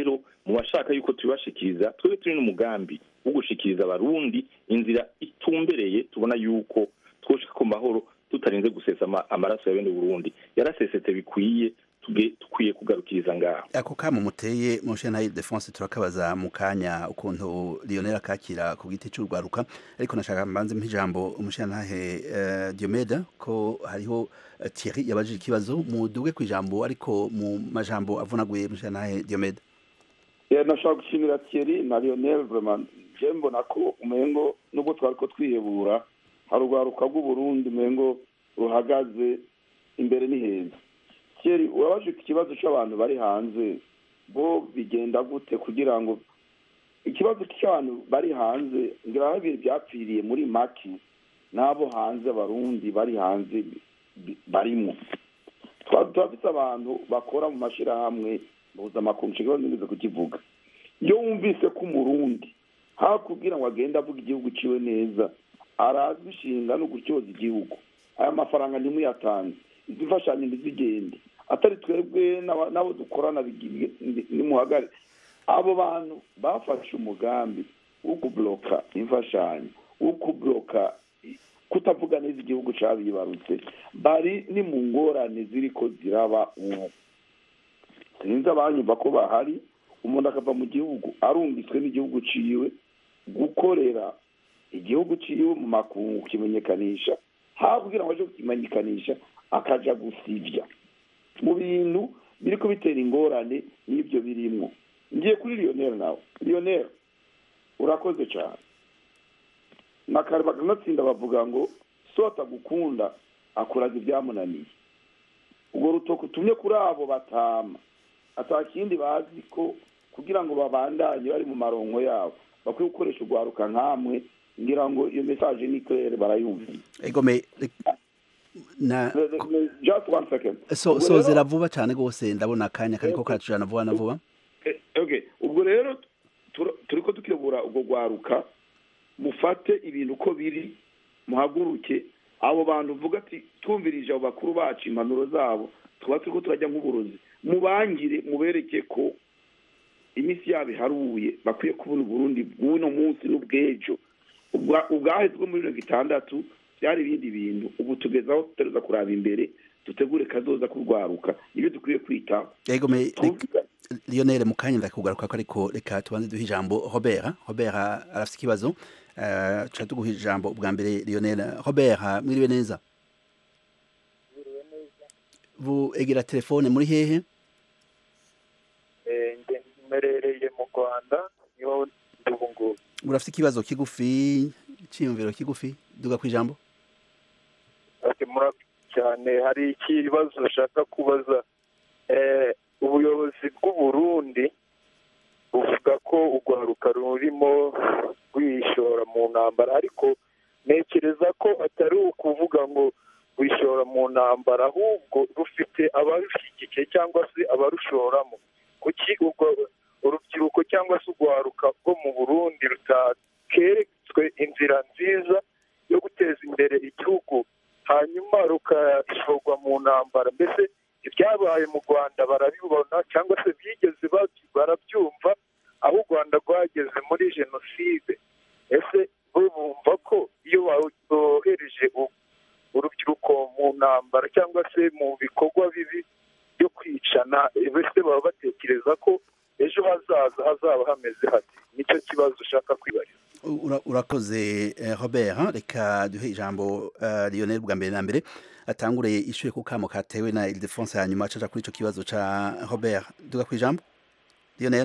mu bashaka yuko tubashikiriza twebwe turi n'umugambi wo gushikiriza abarundi inzira itumbereye tubona yuko twoshika ku mahoro tutarinze gusesa amaraso ya bene Burundi yarasesetse bikwiye tukwiye kugarukiriza ngaho ako kamo muteye mu Shanghai Defense turakabaza mu kanya ukuntu Lionel akakira ku giti cy'urwaruka ariko nashaka mbanze mpijambo umushantahe uh, Diomeda ko hariho uh, Thierry yabajije ikibazo mu duge kwijambo ariko mu majambo avunaguye umushantahe Diomeda. Yeah, nashaka gushimira Thierry na Lionel vraiment jembo nako umengo nubwo twariko twihebura harugwaruka bw'u Burundi umengo ruhagaze imbere ni heza. Thierry urabaje ikibazo cy'abantu bari hanze bo bigenda gute kugira ngo ikibazo cy'abantu bari hanze ngira bibi byapfiriye muri maki nabo hanze abarundi bari hanze barimo twabitse abantu bakora mu mashira hamwe buza makunshikiro nimize kukivuga iyo wumvise ko umurundi ha kugira ngo agenda avuga igihugu ciwe neza arazishinga no gucyoza igihugu aya mafaranga nimwe yatanze izifashanye ndizigende atari twebwe nabo dukorana ni muhagare abo bantu bafashe umugambi wo kubloka imfashanyo wo kubloka kutavuga neza igihugu cabibarutse bari ni mu ngorane ziriko ziraba ubu sinzi abanyumva ko bahari umuntu akava mu gihugu arungitswe n'igihugu ciwe gukorera igihugu ciwe mu makungu kimenyekanisha habwira ngo aje kimenyekanisha akaja gusivya mu bintu biriko bitera ingorane n'ibyo birimo ngiye kuri Lionel nawe Lionel urakoze cyane nakari bakanatsinda bavuga ngo sota gukunda akuraza ibyamunaniye ubwo rutoko tumye kuri abo batama atakindi bazi ko kugira ngo babandanye bari mu marongo yabo bakwiye gukoresha urwaruka nkamwe ngira ngo iyo message ni claire barayumva egome na just one second so so zira vuba cyane gose ndabona akanya kariko karacurana vuba na vuba okay ubwo rero turiko tukebura ubwo gwaruka mufate ibintu ko biri muhaguruke abo bantu vuga ati twumvirije abo bakuru bacu impanuro zabo tuba turiko turajya nk'uburozi mubangire mubereke ko imisi yabe haruye bakwiye kubona Burundi bw'uno munsi n'ubwejo ubwahezwe muri mirongo itandatu byari ibindi bintu ubu tugezaho tuteruza kuraba imbere dutegure kazoza kurwaruka ibyo dukwiye kwita yego me Lionel mukanya ndakugaruka ko ariko reka tubanze duha ijambo Robert Robert arafite ikibazo eh cha tuguha ijambo ubwa mbere Lionel Robert mwiriwe neza mwiriwe neza vu egera telefone muri hehe eh nge merereye mu Rwanda niho ndubungu urafite ikibazo kigufi cyiyumviro kigufi duga ku ijambo ati mura cyane hari ikibazo nashaka kubaza eh ubuyobozi bw'u Burundi buvuga ko urwaruka rurimo rwishora mu ntambara ariko nekereza ko atari ukuvuga ngo rwishora mu ntambara ahubwo rufite abarushigikiye cyangwa se abarushoramo kuki ubwo urubyiruko cyangwa se urwaruka rwo mu Burundi rutakeretswe inzira nziza yo guteza imbere igihugu hanyuma rukashorwa mu ntambara mbese ibyabaye mu Rwanda barabibona cyangwa se bigeze barabyumva aho u Rwanda rwageze muri jenoside ese bo bumva ko iyo bohereje urubyiruko mu ntambara cyangwa se mu bikorwa bibi byo kwicana bese baba batekereza ko ejo hazaza hazaba hameze hati nicyo kibazo ushaka kwibariza urakoze Robert reka duhe ijambo Lionel bwa mbere na mbere atangure ishure ku kamo katewe na Ildefonse hanyuma acaja kuri ico kibazo ca Robert duga ku ijambo Lionel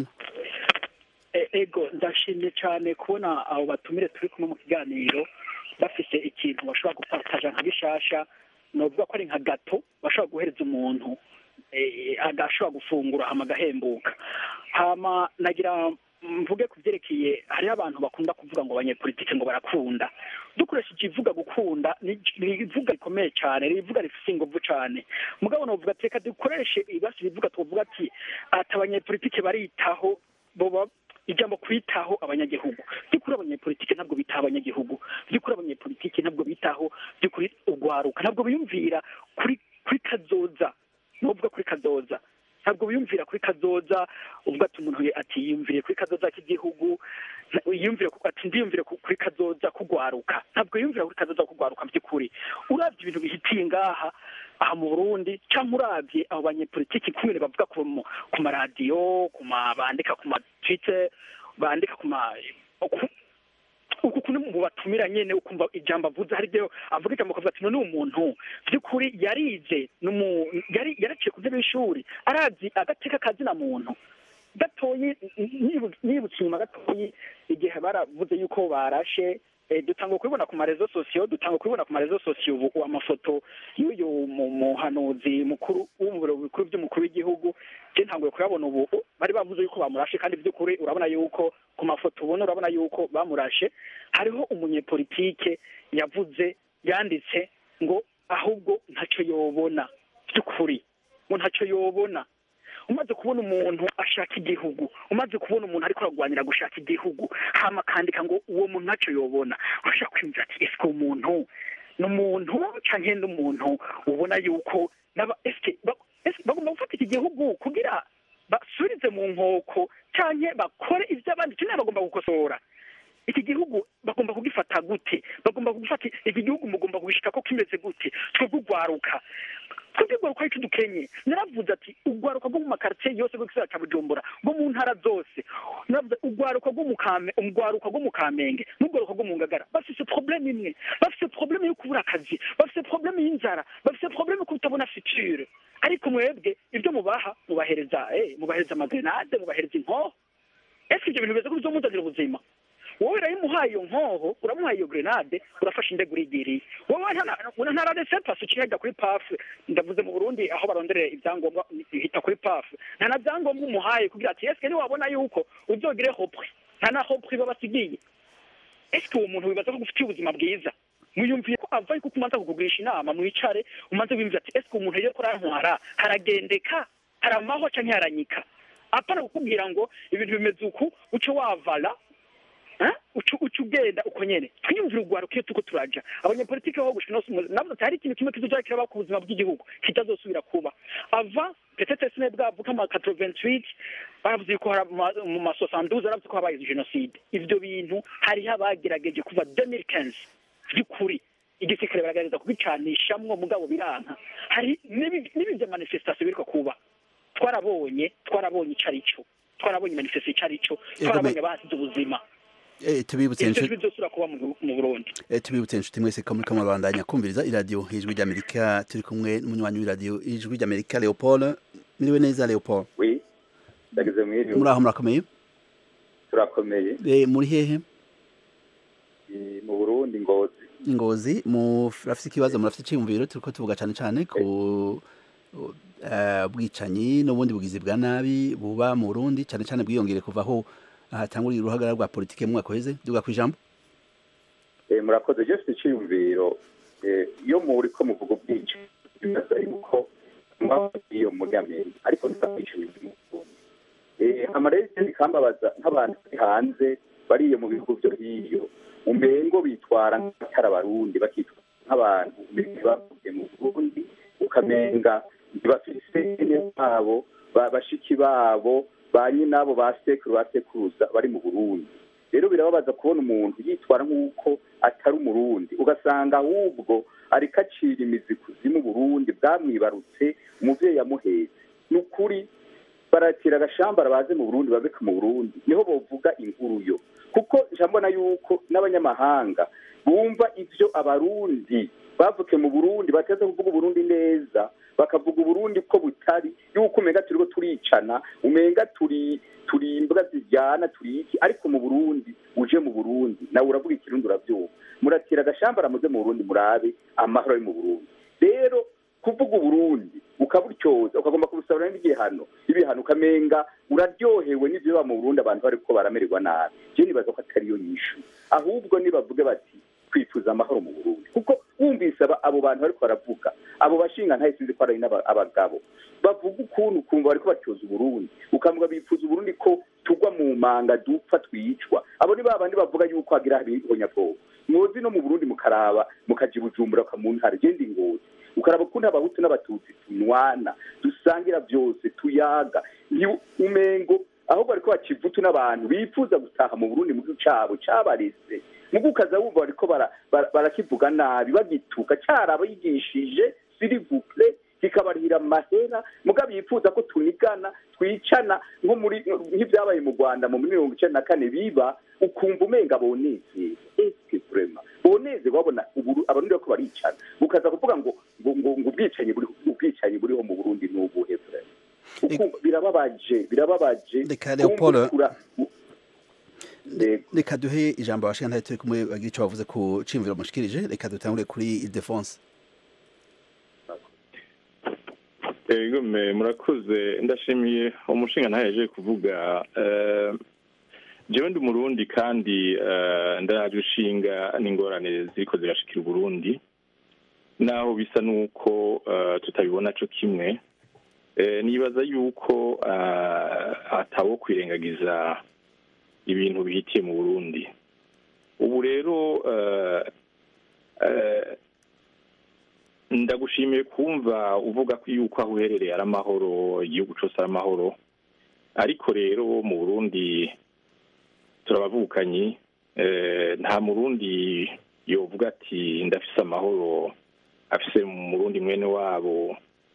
ego ndashimye cyane kubona abo batumire turi kumwe mu kiganiro bafite ikintu bashobora gupataja nka gishasha novuga ko ari nka gato bashobora guhereza umuntu agashobora gufungura amagahembuka hama nagira mvuge kuvyerekeye hari abantu bakunda kuvuga ngo abanyepolitike ngo barakunda dukoresheje ivuga gukunda ni ivuga rikomeye cyane rivuga rifite ingufu cyane mugabo novuga teka dukoreshe ibasi bivuga tuvuga ati ati abanyepolitike baritaho boba ijambo kwitaho abanyagihugu byukuri abanyepolitike ntabwo bitaho abanyagihugu byukuri abanyepolitike ntabwo bitaho byukuri ugwaruka ntabwo biyumvira kuri kuri kazoza novuga kuri kazoza ntabwo wiyumvira kuri kazoza uvuga ati umuntu ati yiyumvire kuri kazoza k'igihugu yiyumvire ati ndiyumvire kuri kazoza kugwaruka ntabwo yiyumvira kuri kazoza kugwaruka by'ukuri uravye ibintu bihitiye ngaha aha mu Burundi cyangwa uravye abo banyepolitiki kumwe bavuga ku maradiyo ku bandika ku ma Twitter bandika ku ma uku kuni mu batumira nyene ukumva ijambo avuze hari byo avuga ijambo akavuga ati none umuntu by'ukuri yarize yari yaraciye ku ntebe y'ishuri arazi agateka kazina muntu gatoyi nibutse inyuma gatoyi igihe baravuze yuko barashe dutanga kubibona ku marezo sosiyo dutanga kubibona ku marezo sosiyo ubu amafoto y'uyu muhanuzi mukuru w'umubiro bikuru by'umukuru w'igihugu je ntanguye kuyabona ubu bari bavuze yuko bamurashe kandi by'ukuri urabona yuko ku mafoto ubona urabona yuko bamurashe hariho umunyepolitike yavuze yanditse ngo ahubwo ntacyo yobona by'ukuri ngo ntacyo yobona umaze kubona umuntu ashaka igihugu umaze kubona umuntu ariko aragwanira gushaka igihugu hama kandika ngo uwo muntu ntacyo yobona urashaka kwiyumvira ati ese umuntu ni umuntu canke n'umuntu ubona yuko bagomba gufata iki gihugu kugira basubize mu nkoko canke bakore ivyo abandi canke bagomba gukosora iki gihugu bagomba kugifata gute bagomba kugifata iki gihugu mugomba kugishika ko kimeze gute twebwe ugwaruka twebwe ko icyo dukenye naravuze ati ugwaruka rwo mu makartier yose rwo gisagara ca Bujumbura rwo mu ntara zose naravuze ugwaruka rwo mu kame ugwaruka rwo mu Kamenge n'ugwaruka rwo mu Ngagara bafise problème imwe bafise problème yo kubura akazi bafise problème y'inzara bafise problème yo kutabona future ariko mwebwe ibyo mubaha mubahereza eh mubahereza amagrenade mubahereza inkoho ese ibyo bintu beze ko bizomuzanira ubuzima wowe urayimuhaye iyo nkoho uramuhaye iyo grenade urafasha indege urigiriye wowe ntararese pasi ukihajya kuri pafu ndavuze mu Burundi aho baronderera ibyangombwa hita kuri pafu nta na byangombwa umuhaye kugira ati eske niwabona yuko uzogire hopri nta na hopri babasigiye eske uwo muntu wibaza ko gufitiye ubuzima bwiza mwiyumviye ko ava yuko kumanza kukugurisha inama mwicare umanze wimvira ati eske umuntu yeye ko arantwara haragendeka haramaho canke haranyika apana kukubwira ngo ibintu bimeze uku uco wavala ucu ugenda uko nyene twiyumvira ugwaruka iyo tuko turaja abanyepolitike bo gushika no nabwo hari ikintu kimwe kizojakira ba ku buzima bw'igihugu kitazosubira kuba ava peut-être sine bwavuka ma quatre-vingt-huit bavuze ko mu ma soixante-douze aravuze ko habaye genocide ivyo bintu hari habagerageje kuva deux mille quinze by'ukuri igisikare baragereza kubicanishamwo mugabo biranka hari n'ibindi manifestation biriko kuba twarabonye twarabonye icarico twarabonye manifestation icarico twarabonye basize ubuzima Eh tubibutse inshuti bizosura kuba mu Burundi. Eh tubibutse inshuti mwese ko muri kamwe bandanya kumviriza iradio Ijwi ry'Amerika turi kumwe n'umunywanyi w'iradio Ijwi ry'Amerika Leopold. Miriwe neza Leopold. Oui. Ndageze mwiri. Muri aho murakomeye? Turakomeye. Eh muri hehe? Mu Burundi Ngozi. Ngozi mu rafite ikibazo murafite cyumviro turiko tuvuga cyane cyane ku bwicanyi n'ubundi bugizi bwa nabi buba mu Burundi cyane cyane bwiyongere kuvaho ahatangurira uruhagara rwa politike mu mwaka weze duga kwijambo eh murakoze je fite cyumviro eh iyo muri ko muvuga ubwici bibaza yuko iyo mugameri ariko ntafishije eh amareze bikambabaza nk'abantu hanze bariye mu bihugu byo hiyo umengo bitwara nk'atara barundi bakitwa nk'abantu bavuye mu Burundi ukamenga ntibafise n'abo bashiki babo banyi nabo basekuru basekuruza bari mu Burundi rero birababaza kubona umuntu yitwara nk'uko atari umurundi ugasanga ahubwo ari kacira imizi kuzimu Burundi bwamwibarutse umuvyeyi yamuheze nukuri baratira agashambara baze mu Burundi babeka mu Burundi niho bovuga inkuru yo kuko njambona yuko n'abanyamahanga bumva ivyo abarundi bavuke mu Burundi bateze kuvuga Burundi neza bakavuga Burundi ko butari yuko umenga turiko turicana umenga turi turi imbwa zijyana turiki ariko mu Burundi uje mu Burundi nawe uravuga ikirundi uravyumva muratira agashambara muze mu Burundi murabe amahoro ari mu Burundi rero kuvuga Burundi ukaburyoza ukagomba kubusabira n'igihe hano ibihano ukamenga uraryohewe n'ivyo ba mu Burundi abantu bariko baramererwa nabi je nibaza ko atari yo nyishu ahubwo nibavuge bati twifuza amahoro mu Burundi kuko wumvise abo bantu bariko baravuga abo bashinga ntayisize ko ari abagabo bavuga ukuntu kumva bariko batyoza Uburundi ukamuga bifuza Uburundi ko tugwa mu manga dupfa twicwa abo ni babandi bavuga yuko hagira ibihonyabwoba mwozi no mu Burundi mukaraba mukaji Bujumbura kamuntare gende ngozi ukaraba ukuntu abahutu n'abatutsi tunwana dusangira byose tuyaga umengo ahubwo ariko bakivutu n'abantu bifuza gutaha mu Burundi mu cyabo cabarese mugukaza wumva bariko barakivuga nabi bagituka cyaraba yigishije s'il vous plaît kikabarihira mahera mugabe yifuza ko tunigana twicana nko muri nk'ibyabaye mu Rwanda mu mirongo icenda na kane biba ukumva umenga boneze eske vraiment boneze wabona abarundi ko baricana bukaza kuvuga ngo ngo ngo ubwicanyi buri ubwicanyi buriho mu Burundi n'ubuhe vraiment ukumva birababaje birababaje reka Leopold reka duhe ijambo abashaka ntari turi kumwe bagira icyo bavuze ku cimviro mushikirije reka dutangure kuri Ildefonse. Ego me murakoze ndashimiye umushinga ntayeje kuvuga eh jewe ndi Murundi kandi eh ndarushinga n'ingorane ziriko zirashikira Burundi naho bisa nuko uh, tutabibona cyo kimwe eh nibaza yuko uh, atawo kwirengagiza ibintu bihitiye mu Burundi ubu rero uh, uh, ndagushimiye kumva uvuga ko yuko aho uherereye ari amahoro igihugu cyose ari amahoro ariko rero mu Burundi turabavukanyi nta Murundi yovuga ati ndafise amahoro afise mu Burundi mwene wabo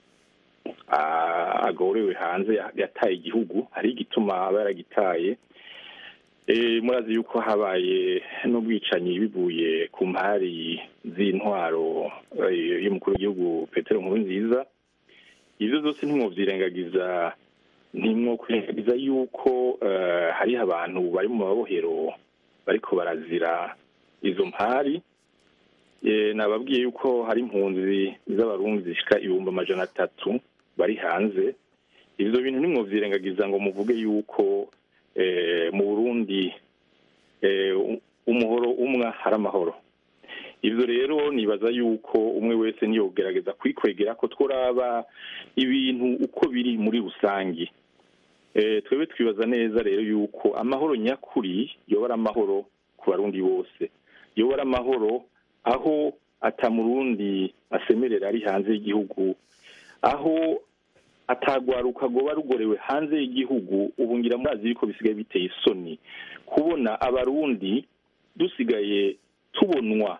agorewe hanze yataye igihugu hari igituma aba yaragitaye murazi yuko habaye n'ubwicanyi bivuye ku mpari z'intwaro y'umukuru w'igihugu Petero Nkurunziza ivyo zose ntimwovyirengagiza ntimwokwirengagiza yuko hari abantu bari mu mabohero bariko barazira izo mpari nababwiye yuko hari impunzi z'abarundi zishika ibihumbi amajana atatu bari hanze ivyo bintu ntimwovyirengagiza ngo muvuge yuko mu Burundi umuhoro umwe hari amahoro ivyo rero nibaza yuko umwe wese niyogerageza kwikwegera ko tworaba ibintu uko biri muri rusangi twebwe twibaza neza rero yuko amahoro nyakuri yoba ari amahoro ku barundi bose yoba ari amahoro aho atamurundi asemerera ari hanze y'igihugu aho atagwaruka goba rugorewe hanze y'igihugu ubu ngira murazi yuko bisigaye biteye isoni kubona abarundi dusigaye tubonwa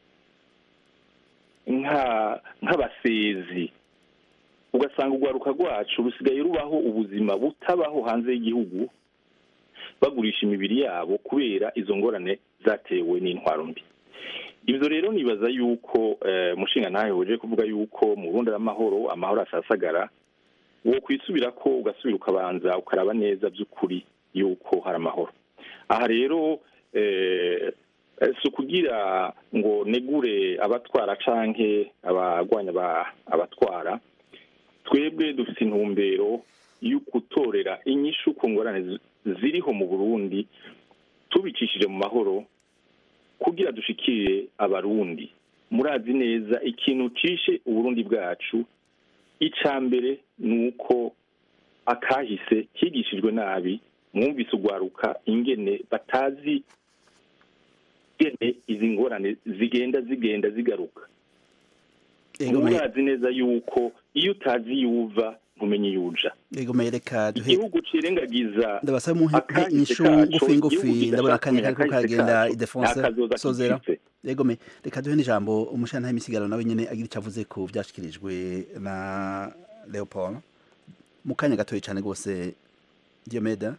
nka nk'abasezi ugasanga ugwaruka rwacu rusigaye rubaho ubuzima butabaho hanze y'igihugu bagurisha imibiri yabo kubera izo ngorane zatewe n'intwaro mbi ivyo rero nibaza yuko mushinga ntahe hoje kuvuga yuko mu Burundi amahoro amahoro asasagara wo kwisubira ko ugasubira ukabanza ukaraba neza by'ukuri yuko hari amahoro aha rero eh so kugira ngo negure abatwara canke abagwanya abatwara twebwe dufite intumbero y'ukutorera inyishu ku ngorane ziriho mu Burundi tubicishije mu mahoro kugira dushikire abarundi murazi neza ikintu cishe Uburundi bwacu icambere nuko akahise kigishijwe nabi mwumvise ugwaruka ingene batazi ingene izi ngorane zigenda zigenda zigaruka murazi neza yuko iyo utazi yuva ntumenye yuja igihugu cirengagiza ndabasaba muhe inyishu ngufi ngufi ndabona akanya kariko karagenda Ildefonse sozera yego me reka duhe n'ijambo umushana y'imisigaro nawe nyene agira icavuze ku byashikirijwe na Leopold mu kanya gatoyi cyane gose Diomeda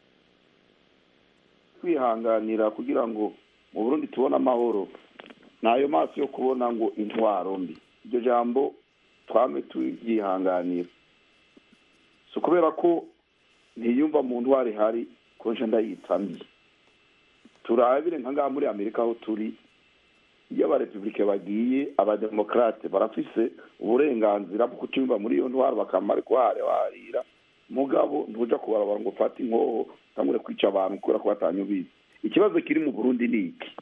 kwihanganira kugira ngo mu Burundi tubona amahoro nayo maso yo kubona ngo intwaro mbi iryo jambo twame tuyihanganira so kubera ko ntiyumva mu ntwari hari konje ndayitambi turabire nka muri Amerika aho turi iyo aba republike bagiye abademokrate barafise uburenganzira bwo kutumva muri iyo ntwaro bakamara kware warira mugabo ntuja kubarabara ngo fata inkoho tamure kwica abantu kubera ko batanyubize ikibazo kiri mu Burundi niki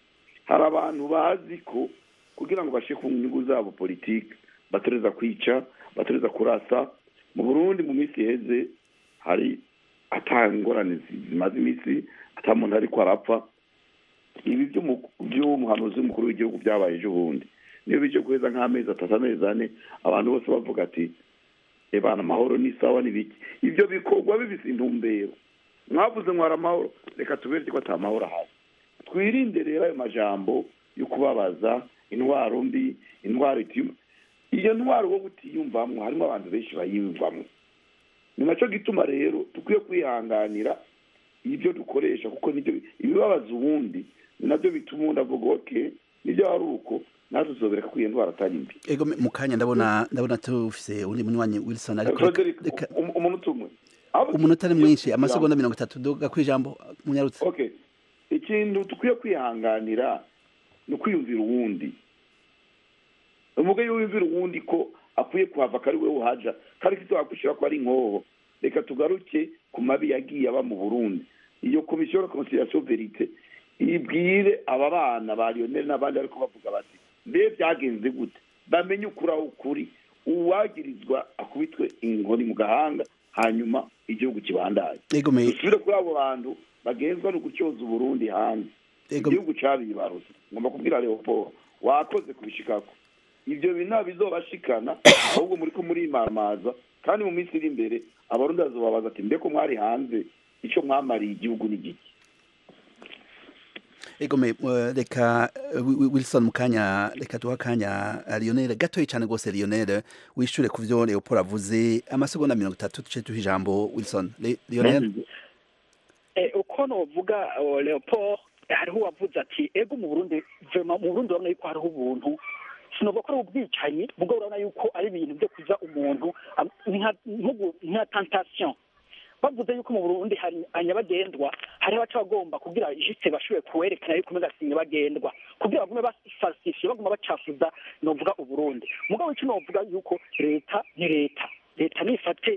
hari abantu bazi ko kugira ngo bashe ku nyungu zabo politiki batereza kwica batereza kurasa mu Burundi mu minsi heze hari atangorane zimaze iminsi atamuntu ariko arapfa ibi by'umuhanuzi w'umukuru w'igihugu byabaye ejo bundi niyo bije guheza nk'amezi atatu amezi ane abantu bose bavuga ati ebana amahoro ni sawa n'ibiki ibyo bikorwa bibise intumbero mwavuze ngo hari amahoro reka tubereke ko ata mahoro ahari twirinde rero ayo majambo yo kubabaza intwaro mbi intwaro itima iyo ntwaro wo gutiyumvamwo harimo abantu benshi bayiyumvamwo ni nacyo gituma rero dukwiye kwihanganira ibyo dukoresha kuko nibyo ibibabaza ubundi ni nabyo bituma undi avuga oke nibyo ari uko natwe tuzobereka ko iyo ndwara atari mbi ego mu kanya ndabona ndabona tufise undi munywanyi Wilson ariko umuntu umwe umunota ari mwinshi amasegonda mirongo itatu doga kwijambo munyarutse okay ikintu dukwiye kwihanganira no kwiyumvira uwundi umuge yumvira uwundi ko akwiye kuhava kari we uhaja kari kito akushira ko ari nkoho reka tugaruke ku mabi yagiye aba mu Burundi iyo komisiyo de conciliation vérité ibwire aba bana ba Lionel n'abandi ariko bavuga bati mbe byagenze gute bamenye ukura ukuri uwagirizwa akubitwe inkoni mu gahanga hanyuma igihugu kibandaye dusubire kuri abo bantu bagenzwa no gucyoza Burundi hanze igihugu cabibaruse ngomba kubwira Leopold wakoze kubishikako ibyo bina bizobashikana ahubwo muri ko muri imamaza kandi mu minsi iri imbere abarundi bazobabaza ati mbeko mwari hanze ico mwamariye igihugu n'igiki ego me reka Wilson mukanya reka tuha kanya Lionel gatoyi cyane gose Lionel wishure ku vyo Leopold avuze amasegonda mirongo itatu tuce tuha ijambo Wilson Lionel eh uko no vuga Leopold hariho wavuze ati ego mu Burundi vema mu Burundi urabona yuko hariho ubuntu sinovuga ko ari ubwicanyi ubwo urabona yuko ari ibintu byo kuza umuntu nka tentation bavuze yuko mu Burundi hari anyabagendwa hari abaca bagomba kugira ijise bashuye kuwerekana yuko megasinye bagendwa kugira bagume basifasifye baguma bacafuza no vuga u Burundi mugabo cyo no vuga yuko leta ni leta leta nifate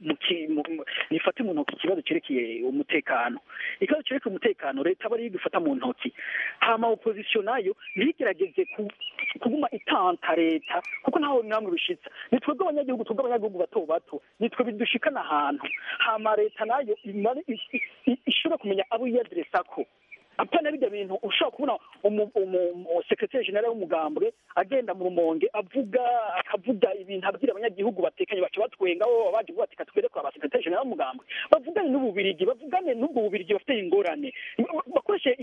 nifate mu ntoki ikibazo cerekeye umutekano ikibazo cerekeye umutekano leta bari gufata mu ntoki hama opposition nayo ntigerageze kuguma itanta leta kuko ntaho namwe bishitsa nitwebwe abanyagihugu twebwe abanyagihugu bato bato nitwe bidushikana ahantu hama leta nayo ishobora kumenya abo yadressa ko apana bijya bintu ushobora kubona umu secretary general w'umugambwe agenda mu rumonge avuga akavuga ibintu abwira abanyagihugu batekanye baca batwenga bo baje kubatika twere kwa secretary general w'umugambwe bavugane n'ububirigi bavugane n'ubwo bubirigi bafite ingorane bakoreshe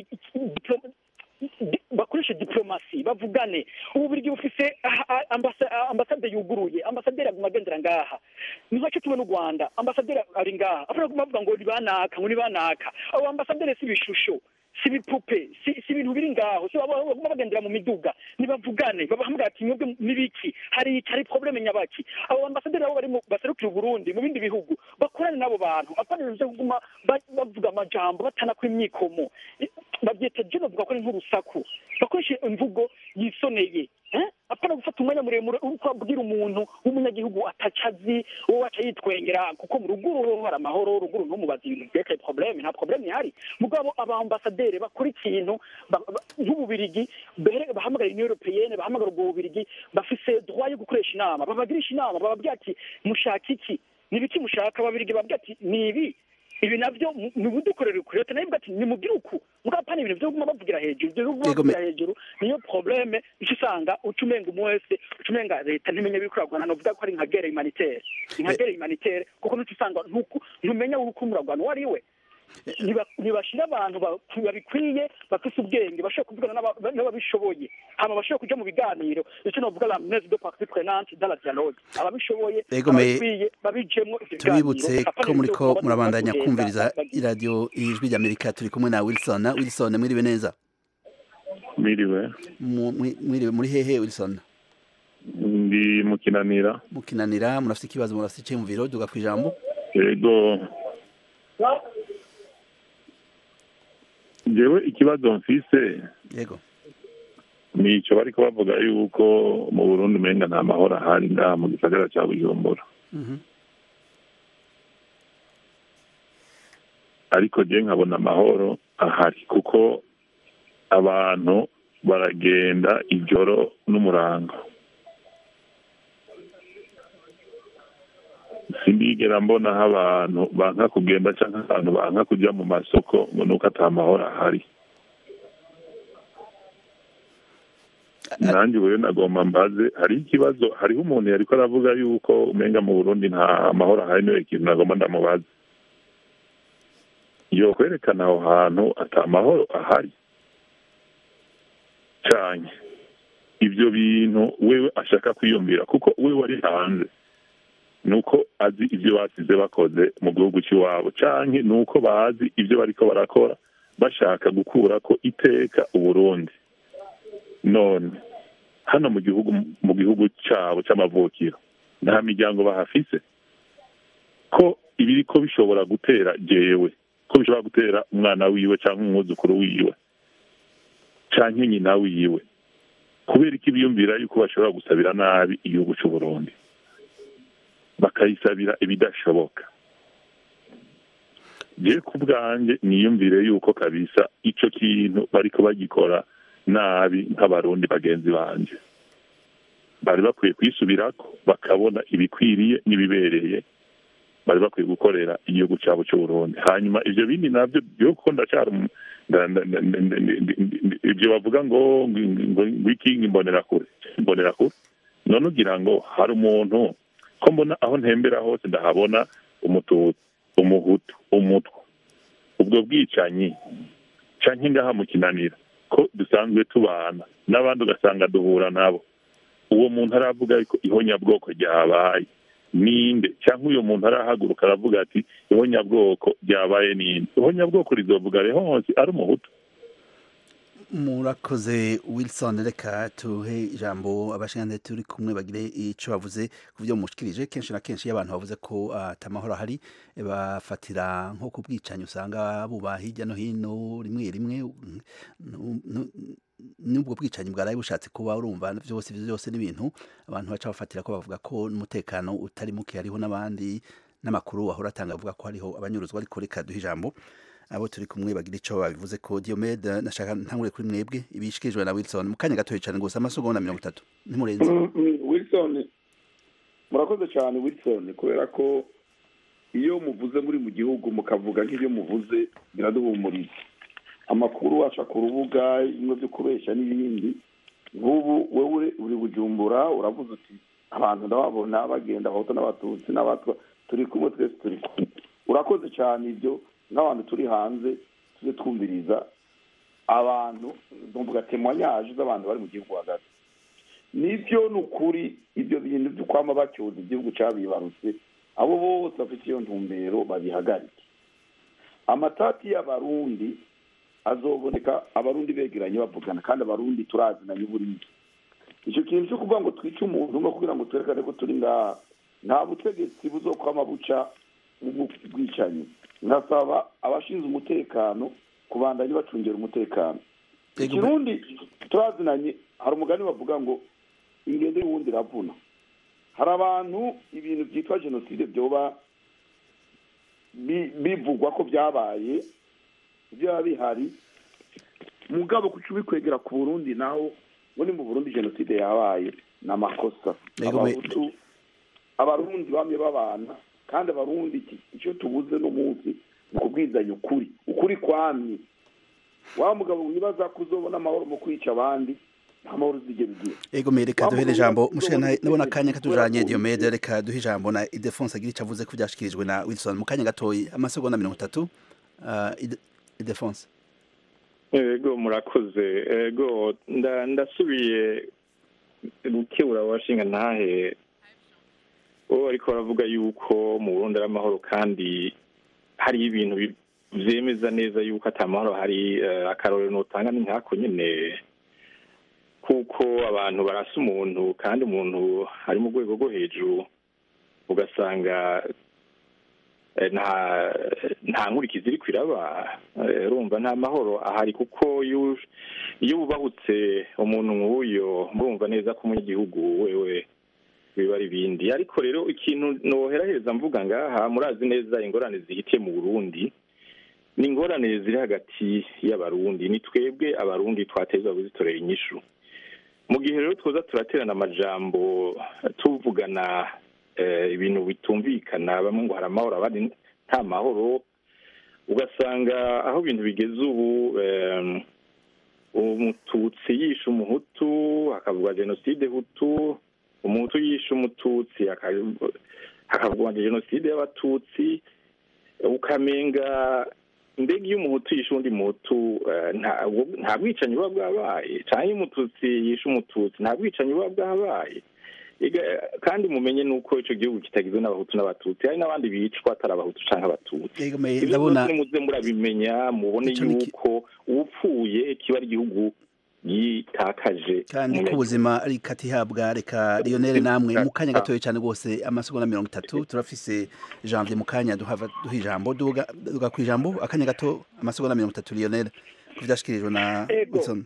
bakoreshe diplomasi bavugane ububirigi bufise ambasade yuguruye ambasaderi agumagendera ngaha niho cyo tubona u Rwanda ambasaderi ari ngaha afana kuvuga ngo libanaka ngo libanaka abo ambasaderi si bishusho si bipupe si ibintu biri ngaho si babo bagendera mu miduga nibavugane babahamagara ati mwebwe nibiki hari hari probleme nyabaki abo ambasaderi abo bari baserukira Burundi mu bindi bihugu bakorana nabo bantu apana byo kuguma bavuga amajambo batana kw'imyikomo babyete je novuga ko ari nk'urusaku bakoreshe imvugo yisoneye eh apana gufata umwanya muremure uko abwira umuntu w'umunyagihugu atacazi uwo aca yitwengera kuko mu ruguru hari amahoro ruguru no mubaza ibintu byeke probleme nta probleme ihari mugabo aba ambasaderi bakora ikintu nk'ububirigi bahamagara Union Européenne bahamagara ubwo bubirigi bafise droit yo gukoresha inama babagirisha inama bababwira ati mushaka iki nibiki mushaka babirigi babwira ati nibi ibi navyo nibudukorera kuri leta nayibwa ati nimugire uku mugapana ibintu byo guma bavugira hejuru byo bavugira hejuru niyo probleme isanga ucumenga umwese ucumenga leta ntimenye bikuragwana no vuga ko ari nka guerre humanitaire nka guerre humanitaire kuko nutisanga ntumenya uko muragwana wari we nibashira abantu babikwiye bafise ubwenge bashobora kuvugana n'ababishoboye hama bashobora kuja mu biganiro icyo novuga la messe de partie prenante dans la dialogue ababishoboye babikwiye babijemwo tubibutse ko muriko murabandanya kumviriza iradio ijwi ry'Amerika turi kumwe na Wilson Wilson mwiriwe neza mwiriwe mwiriwe muri hehe Wilson ndi mukinanira mukinanira murafite ikibazo murafite icemviro duga kwijambo yego jewe ikibazo mfise yego nico bariko bavuga yuko mu Burundi menga nta mahoro ahari ngaha mu gisagara ca Bujumbura ariko je nkabona amahoro ahari kuko abantu baragenda ijoro n'umurango. Sindigera mbona aho abantu banka kugenda cyangwa abantu banka kujya mu masoko ngo nuko atamahoro ahari. Nanjye wewe nagomba mbaze hari ikibazo, hariho umuntu yariko aravuga yuko umenga mu Burundi nta mahoro ahari, niwe kintu nagomba ndamubaza. Yo kwerekana aho hantu atamahoro ahari cyane ibyo bintu wewe ashaka kwiyumvira, kuko wewe wari hanze nuko azi ibyo basize bakoze mu gihugu cy'iwabo, canke nuko bazi ibyo bariko barakora bashaka gukura ko iteka Uburundi. None hano mu gihugu mu gihugu cyabo cy'amavukiro nta miryango bahafise, ko ibiriko bishobora gutera jewe, ko bishobora gutera umwana wiwe cyangwa umwuzukuru wiwe canke nyina wiwe, kubera iki biyumvira yuko bashobora gusabira nabi igihugu cy'u Burundi, bakayisabira ibidashoboka. Je kubwanje niyumvire yuko kabisa ico kintu bariko bagikora nabi nk'abarundi bagenzi banje, bari bakwiye kwisubirako bakabona ibikwiriye n'ibibereye bari bakwiye gukorera igihugu cyabo cy'u Burundi. Hanyuma ivyo bindi navyo byo ko ndacara ibyo bavuga ngo ngo iki imbonera kure imbonera kure none ugira ngo hari umuntu ko mbona aho ntembera hose ndahabona umututu umuhutu umutwe ubwo bwicanyi canke ngaha mu Kinanira ko dusanzwe tubana n'abandi ugasanga duhura nabo, uwo muntu aravuga ariko ihonyabwoko ryabaye ninde, cyangwa uyo muntu arahaguruka aravuga ati ihonyabwoko ryabaye ninde? Ihonyabwoko rizovuga re hose ari umuhutu. Murakoze Wilson, reka tuhe ijambo abashingane turi kumwe bagire ico bavuze kuvyo mushikirije. Kenshi na kenshi y'abantu bavuze ko atamahoro hari bafatira nko kubwicanyo usanga buba hirya no hino rimwe rimwe, nubwo bwicanyi bwaraye bushatse kuba urumva byose byose n'ibintu abantu baca bafatira ko bavuga ko umutekano utari muke, hariho n'abandi n'amakuru ahora atanga avuga ko hariho abanyuruzwa. Ariko reka duhe ijambo abo turi kumwe bagira ico babivuze ko. Diomede, nashaka ntangure kuri mwebwe ibishikirijwe na Wilson mu kanya gato cyane gusa amasegonda mirongo itatu ntimurenze. Wilson, murakoze cyane Wilson, kubera ko iyo muvuze muri mu gihugu mukavuga nk'ibyo muvuze biraduhumuriza. Amakuru aca ku rubuga imwe byo kubesha n'ibindi, nk'ubu wewe uri Bujumbura uravuze uti abantu ndababona bagenda abahutu n'abatutsi n'abatwa turi kumwe twese turi kumwe. Urakoze cyane ibyo n'abantu turi hanze tuze twumviriza abantu ndumvuga témoignage z'abantu bari mu gihugu hagati. Nivyo nukuri ibyo bintu byo kwama bacyoza igihugu cabibarutse, abo bose bafite iyo ntumbero babihagarike. Amatati y'abarundi azoboneka abarundi begeranye bavugana, kandi abarundi turazinanye Burundi. Icyo kintu cyo kuvuga ngo twice umuntu no kugira ngo twerekane ko turi ngaha, nta butegetsi buzokwama buca mu bwicanyi. Nasaba abashinzwe umutekano kubandanya bacungera umutekano. Ikirundi turazinanye, hari umugani bavuga ngo ingendo y'uwundi iravuna. Hari abantu ibintu byitwa genocide byoba bivugwa ko byabaye byaba bihari, mugabo kuca ubikwegera ku Burundi naho muri mu Burundi genocide yabaye n'amakosa. Abahutu abarundi bamye babana, kandi abarundi icyo tubuze no munsi ukubwizanya ukuri ukuri kwamye. Wa mugabo wibaza kuzobona amahoro mu kwica abandi, nta mahoro zigera igihe. Ego me reka duhere ijambo mushana nabona kanya katujanye Diomede, reka duhe ijambo na Idefonse agira ico avuze ko byashikirijwe na Wilson mu kanya gatoyi amasegonda mirongo itatu. uh, Idefonse. Ego murakoze. Ego ndasubiye gukebura washinga ntahe uwo ariko baravuga yuko mu Burundi ari amahoro, kandi hari ibintu vyemeza neza yuko atamahoro hari. Akarorero notanga ni nkako nyene, kuko abantu barasa umuntu kandi umuntu ari mu rwego rwo hejuru, ugasanga nta nta nkurikizi iri kwiraba, urumva nta mahoro ahari. Kuko iyo ubahutse umuntu nk'uyo murumva neza ko umunyagihugu wewe biba ari bindi. Ariko rero ikintu noheraheza mvuga ngaha, murazi neza ingorane zihitiye mu Burundi ni ingorane ziri hagati y'abarundi ni twebwe abarundi twateza kuzitorera inyishu mu gihe rero twoza turaterana amajambo tuvugana ibintu bitumvikana bamwe ngo hari amahoro abandi nta mahoro ugasanga aho ibintu bigeze ubu umututsi yishe umuhutu hakavuga jenoside hutu umuhutu yishe umututsi hakavuga jenoside y'abatutsi ukamenga mbega iyo umuhutu yishe undi muhutu nta bwicanyi buba bwabaye cyangwa iyo umututsi yishe umututsi nta bwicanyi buba bwabaye kandi mumenye nuko icyo gihugu kitagizwe n'abahutu n'abatutsi hari n'abandi bicwa atari abahutu cyangwa abatutsi ibyo byose muze murabimenya mubone yuko upfuye kiba ari igihugu yitakaje kandi ko ubuzima ari katihabwa reka Lionel namwe mu kanya gatoya cyane rwose amasegonda mirongo itatu turafise Janvier mu kanya duhava duha ijambo duga duga ku ijambo akanya gato amasegonda mirongo itatu Lionel kuvyashikirijwe na Wilson.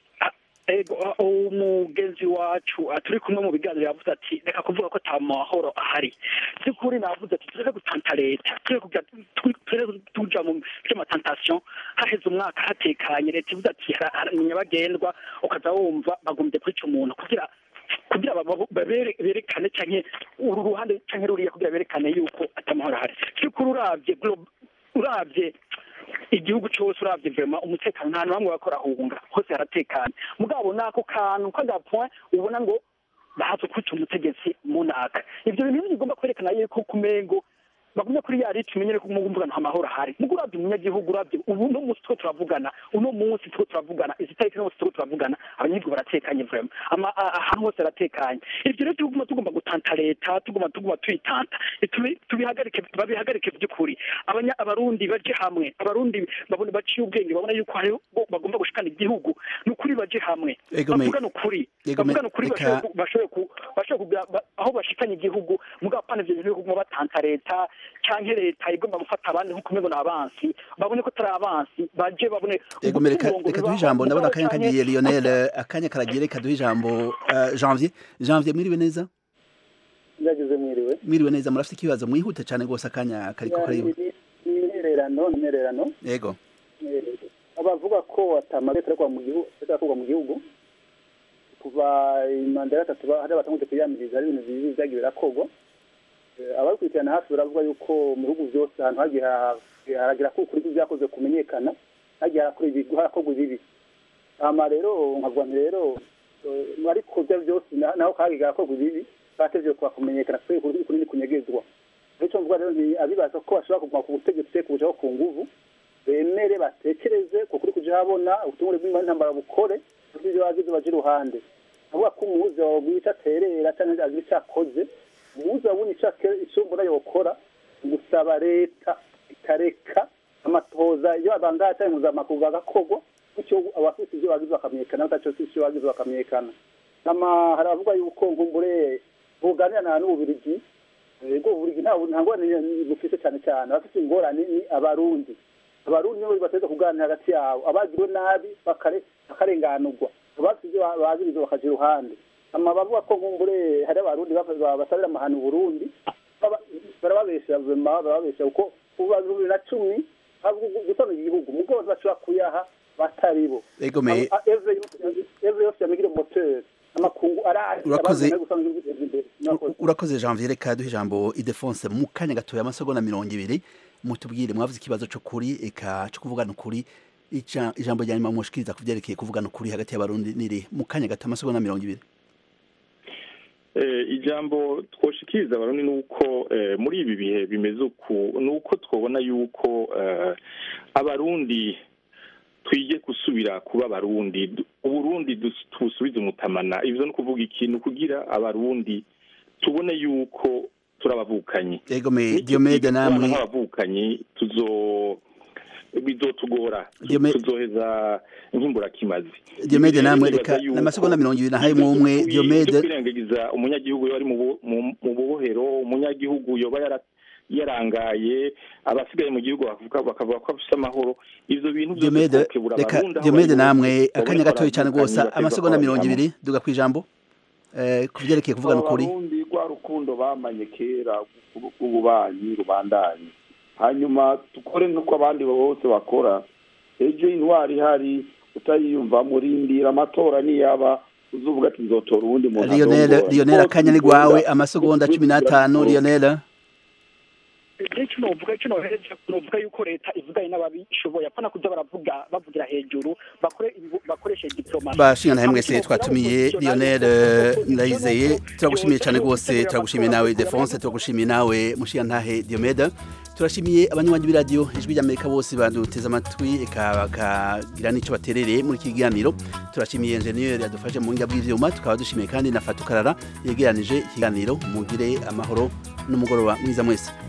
Ego umugenzi wacu turi kumwe mu biganiro yavuze ati reka kuvuga ko ata mahoro ahari by'ukuri navuze ati tureke gutanta leta tureke tuja mu by'amatantation haheze umwaka hatekanye leta ivuze ati nyabagendwa ukaza wumva bagumbye kwica umuntu kugira kugira berekane canke uru ruhande canke ruriya kugira berekane yuko ata mahoro ahari by'ukuri uravye uravye igihugu cyose uravye vraiment umutekano nta bamwe bakora hunga hose haratekanye mugabo nako kantu kwa point ubona ngo bahaze kwica umutegetsi munaka ibyo bintu bigomba kwerekana yuko kumengo bagumye kuri yari tumenyere ko mugumvuga nta mahoro ahari muguravye umunyagihugu uravye ubu no munsi two turavugana uno munsi two turavugana izitariki no two turavugana abanyagihugu baratekanye vraiment ama ahantu hose aratekanye ibyo rero tuguma tugomba gutanta leta tuguma tuguma tuyitanta tubihagarike babihagarike by'ukuri abanya abarundi baje hamwe abarundi babone baciye ubwenge babona yuko hari bagomba gushikana igihugu n'ukuri baje hamwe bavuga n'ukuri bavuga n'ukuri bashoboye bashoboye aho bashikanye igihugu mugabo pana ivyo bintu biguma batanta leta canke leta igomba gufata abandi nko kumwe n'abansi babone ko tari abansi baje babone ego mereka reka duha ijambo ndabona akanya kagiye Lionel akanya karagiye reka duha ijambo Janvier Janvier mwiriwe neza ndagize mwiriwe mwiriwe neza murafite ikibazo mwihute cyane gose akanya kari ko kari intererano intererano yego abavuga ko atamagete kwa mu gihugu atavuga mu gihugu kuva imanda ya gatatu hari abatanguze kuyamiriza ari ibintu bibi byagiye birakogwa abakurikirana hafi baravuga yuko mu bihugu byose ahantu hagiye haragira ko ukuri byakoze kumenyekana hagiye harakora ibintu harakorwa ibibi ama rero nkavuga nti rero ariko byo byose naho kagiye harakorwa ibibi batevye kwa kumenyekana kuri kuri kunyegezwa bityo mvuga rero ni abibaza ko bashobora kuguma ku butegetsi kujaho ku nguvu bemere batekereze ko kuri kuja habona ubutumwa bw'intambara bukore ibyo bagize baje ruhande avuga ko umuzi wa bwica terera cyangwa agica akoze umuzi abuni cyake icyo mbona yokora gusaba leta ikareka amatoza iyo abangata muza makuga gakogo icyo abafite ibyo bagize bakamenyekana utacho icyo bagize bakamenyekana ama haravuga yuko ngumbure buganira na n'ububirigi ego ububirigi ntabwo ntabwo bufite cyane cyane bafite ingorane ni abarundi abarundi nibo bateze kuganira hagati yabo abagirwe nabi bakare bakarenganurwa abafite ibyo bagize bakaje iruhande ama bavuga ko ngumbure hari abarundi basabira amahano Burundi barababesha barababesha uko kuva bibiri na cumi gusana igihugu mugo bashobora kuyaha bataribo ego me every every of them migire moteur amakungu ara urakoze urakoze Janvier reka duha ijambo Idefonse mu kanya gatoya amasegonda mirongo ibiri mutubwire mwavuze ikibazo cyo kuri eka cyo kuvugana ukuri ijambo rya nyuma mushikiriza kuvyerekeye kuvugana ukuri hagati y'abarundi niri mu kanya gato amasegonda mirongo ibiri ijambo twoshikiriza abarundi nuko muri ibi bihe bimeze uku nuko twabona yuko abarundi twige gusubira kuba abarundi uburundi tusubize umutamana ivyo no kuvuga ikintu kugira abarundi tubone yuko turabavukanyi ego me Diomede namwe abavukanyi tuzo bizotugora tuzoheza nkimbura kimazi Diomede namwe reka n'amasegonda mirongo ibiri na harimwe umwe Diomede kwirengagiza umunyagihugu yari mu bubohero umunyagihugu yoba yarangaye abasigaye mu gihugu bakavuga ko afite amahoro ivyo bintu byose reka Diomede namwe akanya gatoya cyane rwose amasegonda mirongo ibiri duga kwijambo eh kuvyerekeye kuvugana ukuri abarundi rwa rukundo bamanye kera ububanyi rubandanye hanyuma dukore nk'uko abandi bose bakora ejo intwari ihari utayiyumva murindira amatora niyaba uzuvuga ati nzotora uwundi muntu Lionel Lionel akanya ni gwawe amasegonda cumi n'atanu Lionel icyo novuga icyo nohereza novuga yuko leta ivuganye n'ababishoboye apana kuja baravuga bavugira hejuru bakore bakoresha diplomasi bashinga na mwese twatumiye Lionel Ndayizeye turagushimiye cyane gose turagushimiye nawe Defonse turagushimiye nawe mushinga ntahe Diomede turashimiye abanywanyi b'iradio ijwi ry'Amerika bose baduteze amatwi ekabakagira nico baterereye muri kiganiro turashimiye engineer yadufashe mu nginga bw'ivyuma tukaba dushimiye kandi na Fatukarara yegeranije ikiganiro mugire amahoro n'umugoroba mwiza mwese